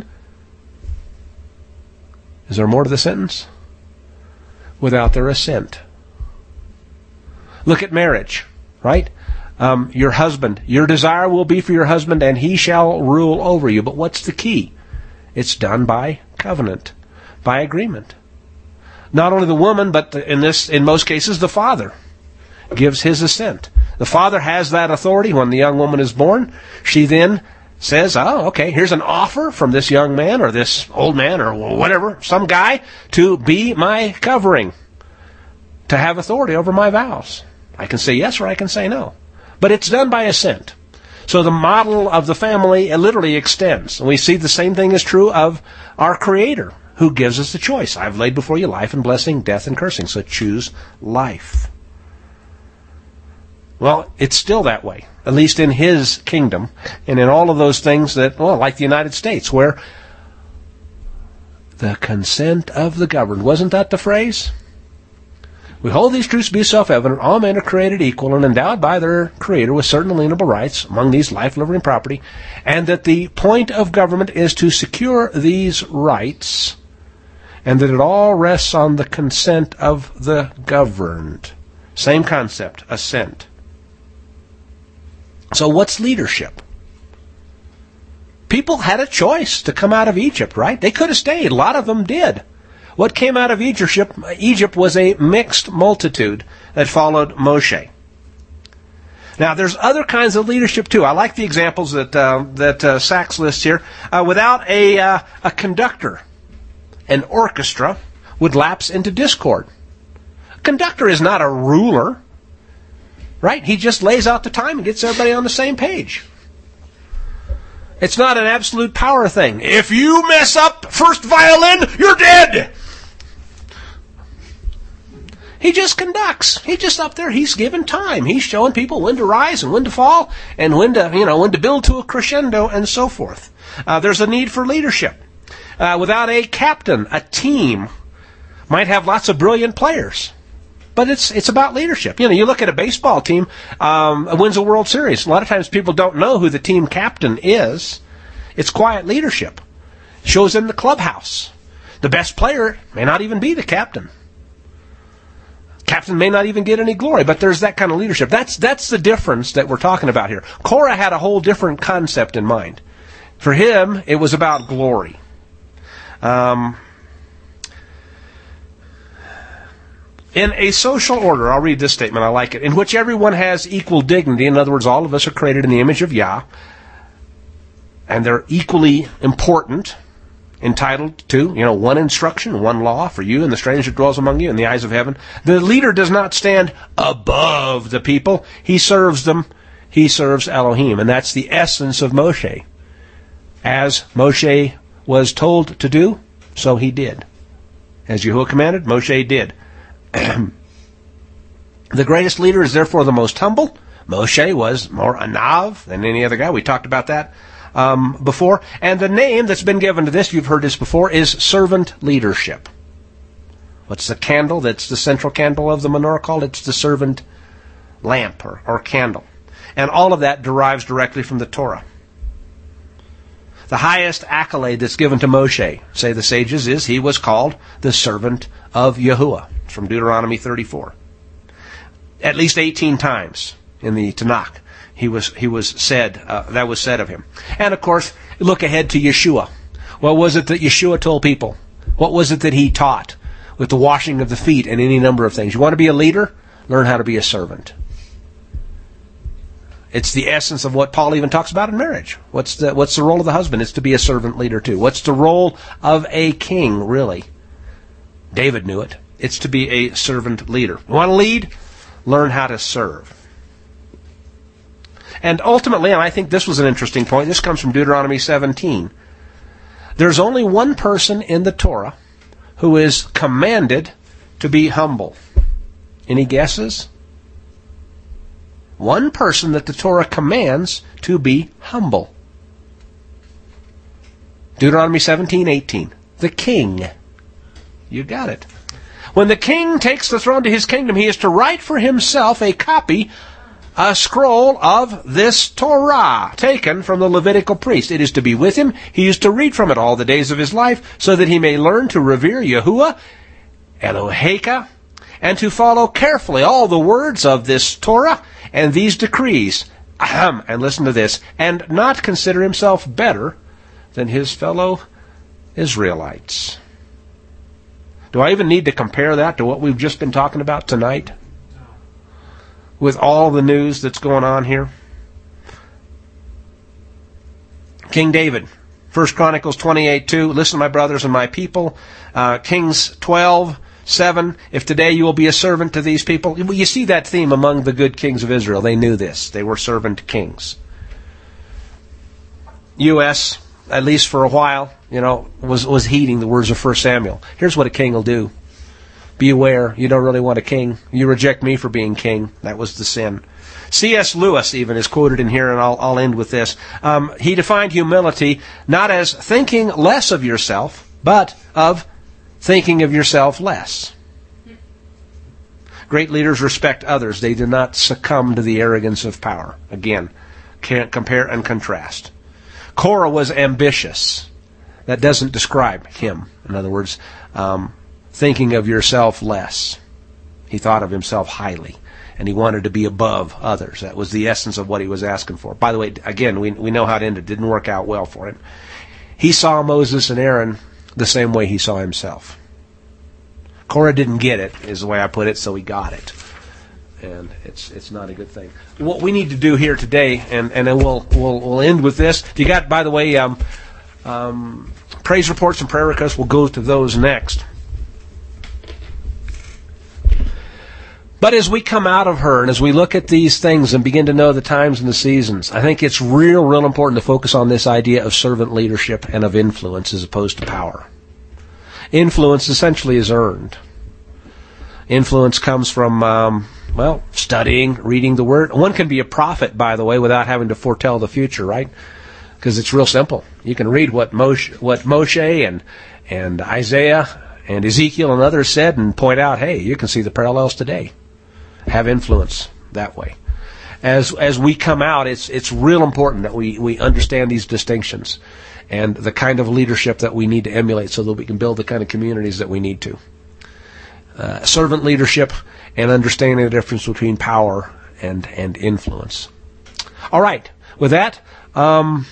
Is there more to the sentence? Without their assent. Look at marriage, right? Um, your husband, your desire will be for your husband, and he shall rule over you. But what's the key? It's done by covenant, by agreement. Not only the woman, but in this, in most cases, the father gives his assent. The father has that authority when the young woman is born. She then says, oh, okay, here's an offer from this young man or this old man or whatever, some guy, to be my covering, to have authority over my vows. I can say yes or I can say no. But it's done by assent. So the model of the family it literally extends. And we see the same thing is true of our Creator, who gives us the choice. I've laid before you life and blessing, death and cursing. So choose life. Well, it's still that way, at least in His kingdom, and in all of those things that, well, like the United States, where the consent of the governed. Wasn't that the phrase? We hold these truths to be self-evident. All men are created equal and endowed by their Creator with certain inalienable rights, among these life, liberty, and property, and that the point of government is to secure these rights, and that it all rests on the consent of the governed. Same concept, assent. So what's leadership? People had a choice to come out of Egypt, right? They could have stayed. A lot of them did. What came out of Egypt, Egypt was a mixed multitude that followed Moshe. Now, there's other kinds of leadership too. I like the examples that uh, that uh, Sachs lists here. Uh, without a uh, a conductor, an orchestra would lapse into discord. A conductor is not a ruler, right? He just lays out the time and gets everybody on the same page. It's not an absolute power thing. If you mess up first violin, you're dead. He just conducts. He's just up there. He's giving time. He's showing people when to rise and when to fall and when to, you know, when to build to a crescendo and so forth. Uh, there's a need for leadership. Uh, without a captain, a team might have lots of brilliant players. But it's it's about leadership. You know, you look at a baseball team, um, wins a World Series. A lot of times people don't know who the team captain is. It's quiet leadership. Shows in the clubhouse. The best player may not even be the captain. Captain may not even get any glory, but there's that kind of leadership. That's that's the difference that we're talking about here. Korah had a whole different concept in mind. For him, it was about glory. Um... In a social order, I'll read this statement, I like it, in which everyone has equal dignity, in other words, all of us are created in the image of Yah, and they're equally important, entitled to, you know, one instruction, one law for you and the stranger that dwells among you in the eyes of heaven. The leader does not stand above the people. He serves them. He serves Elohim, and that's the essence of Moshe. As Moshe was told to do, so he did. As Yahuwah commanded, Moshe did. The greatest leader is therefore the most humble. Moshe was more anav than any other guy. We talked about that um, before. And the name that's been given to this, you've heard this before, is servant leadership. What's the candle that's the central candle of the menorah called? It's the servant lamp or, or candle. And all of that derives directly from the Torah. The highest accolade that's given to Moshe, say the sages, is he was called the servant of Yahuwah. From Deuteronomy thirty-four. At least eighteen times in the Tanakh, he was he was said uh, that was said of him. And of course, look ahead to Yeshua. What was it that Yeshua told people? What was it that he taught with the washing of the feet and any number of things? You want to be a leader? Learn how to be a servant. It's the essence of what Paul even talks about in marriage. What's the what's the role of the husband? It's to be a servant leader too. What's the role of a king, really? David knew it. It's to be a servant leader. You want to lead? Learn how to serve. And ultimately, and I think this was an interesting point, this comes from Deuteronomy seventeen. There's only one person in the Torah who is commanded to be humble. Any guesses? One person that the Torah commands to be humble. Deuteronomy seventeen eighteen. The king. You got it. When the king takes the throne to his kingdom, he is to write for himself a copy, a scroll of this Torah, taken from the Levitical priest. It is to be with him. He is to read from it all the days of his life, so that he may learn to revere Yahuwah, Eloheka, and to follow carefully all the words of this Torah and these decrees. Ahem, and listen to this, and not consider himself better than his fellow Israelites. Do I even need to compare that to what we've just been talking about tonight? With all the news that's going on here? King David, First Chronicles twenty-eight two, listen, my brothers and my people. Uh, Kings twelve seven, if today you will be a servant to these people. You see that theme among the good kings of Israel. They knew this. They were servant kings. U S, at least for a while, you know, was, was heeding the words of First Samuel. Here's what a king will do. Be aware, you don't really want a king. You reject me for being king. That was the sin. C S Lewis even is quoted in here, and I'll, I'll end with this. Um, he defined humility not as thinking less of yourself, but of thinking of yourself less. Great leaders respect others. They do not succumb to the arrogance of power. Again, can't compare and contrast. Korah was ambitious. That doesn't describe him. In other words, um, thinking of yourself less. He thought of himself highly, and he wanted to be above others. That was the essence of what he was asking for. By the way, again, we, we know how it ended. It didn't work out well for him. He saw Moses and Aaron the same way he saw himself. Korah didn't get it, is the way I put it, so he got it. And it's it's not a good thing. What we need to do here today, and, and then we'll, we'll we'll end with this. You got, by the way, um, um, praise reports and prayer requests. We'll go to those next. But as we come out of her, and as we look at these things and begin to know the times and the seasons, I think it's real, real important to focus on this idea of servant leadership and of influence as opposed to power. Influence essentially is earned. Influence comes from, um, well, studying, reading the Word. One can be a prophet, by the way, without having to foretell the future, right? Because it's real simple. You can read what Moshe, what Moshe and and Isaiah and Ezekiel and others said and point out, hey, you can see the parallels today. Have influence that way. As as we come out, it's it's real important that we, we understand these distinctions and the kind of leadership that we need to emulate so that we can build the kind of communities that we need to. Uh, servant leadership and understanding the difference between power and, and influence. All right. With that, um,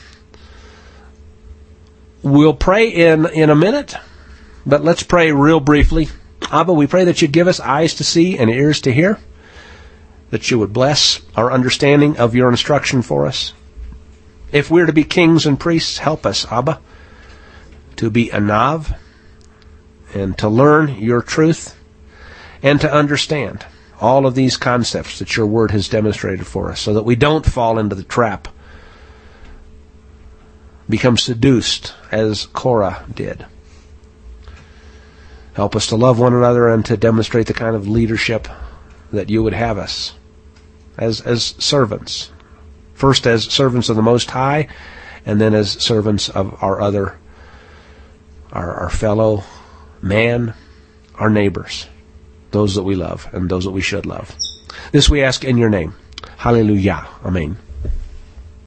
we'll pray in, in a minute, but let's pray real briefly. Abba, we pray that you'd give us eyes to see and ears to hear, that you would bless our understanding of your instruction for us. If we're to be kings and priests, help us, Abba, to be anav and to learn your truth and to understand all of these concepts that your word has demonstrated for us so that we don't fall into the trap, become seduced as Korah did. Help us to love one another and to demonstrate the kind of leadership that you would have us as as servants. First as servants of the Most High, and then as servants of our other, our, our fellow man, our neighbors, those that we love and those that we should love. This we ask in your name. Hallelujah. Amen.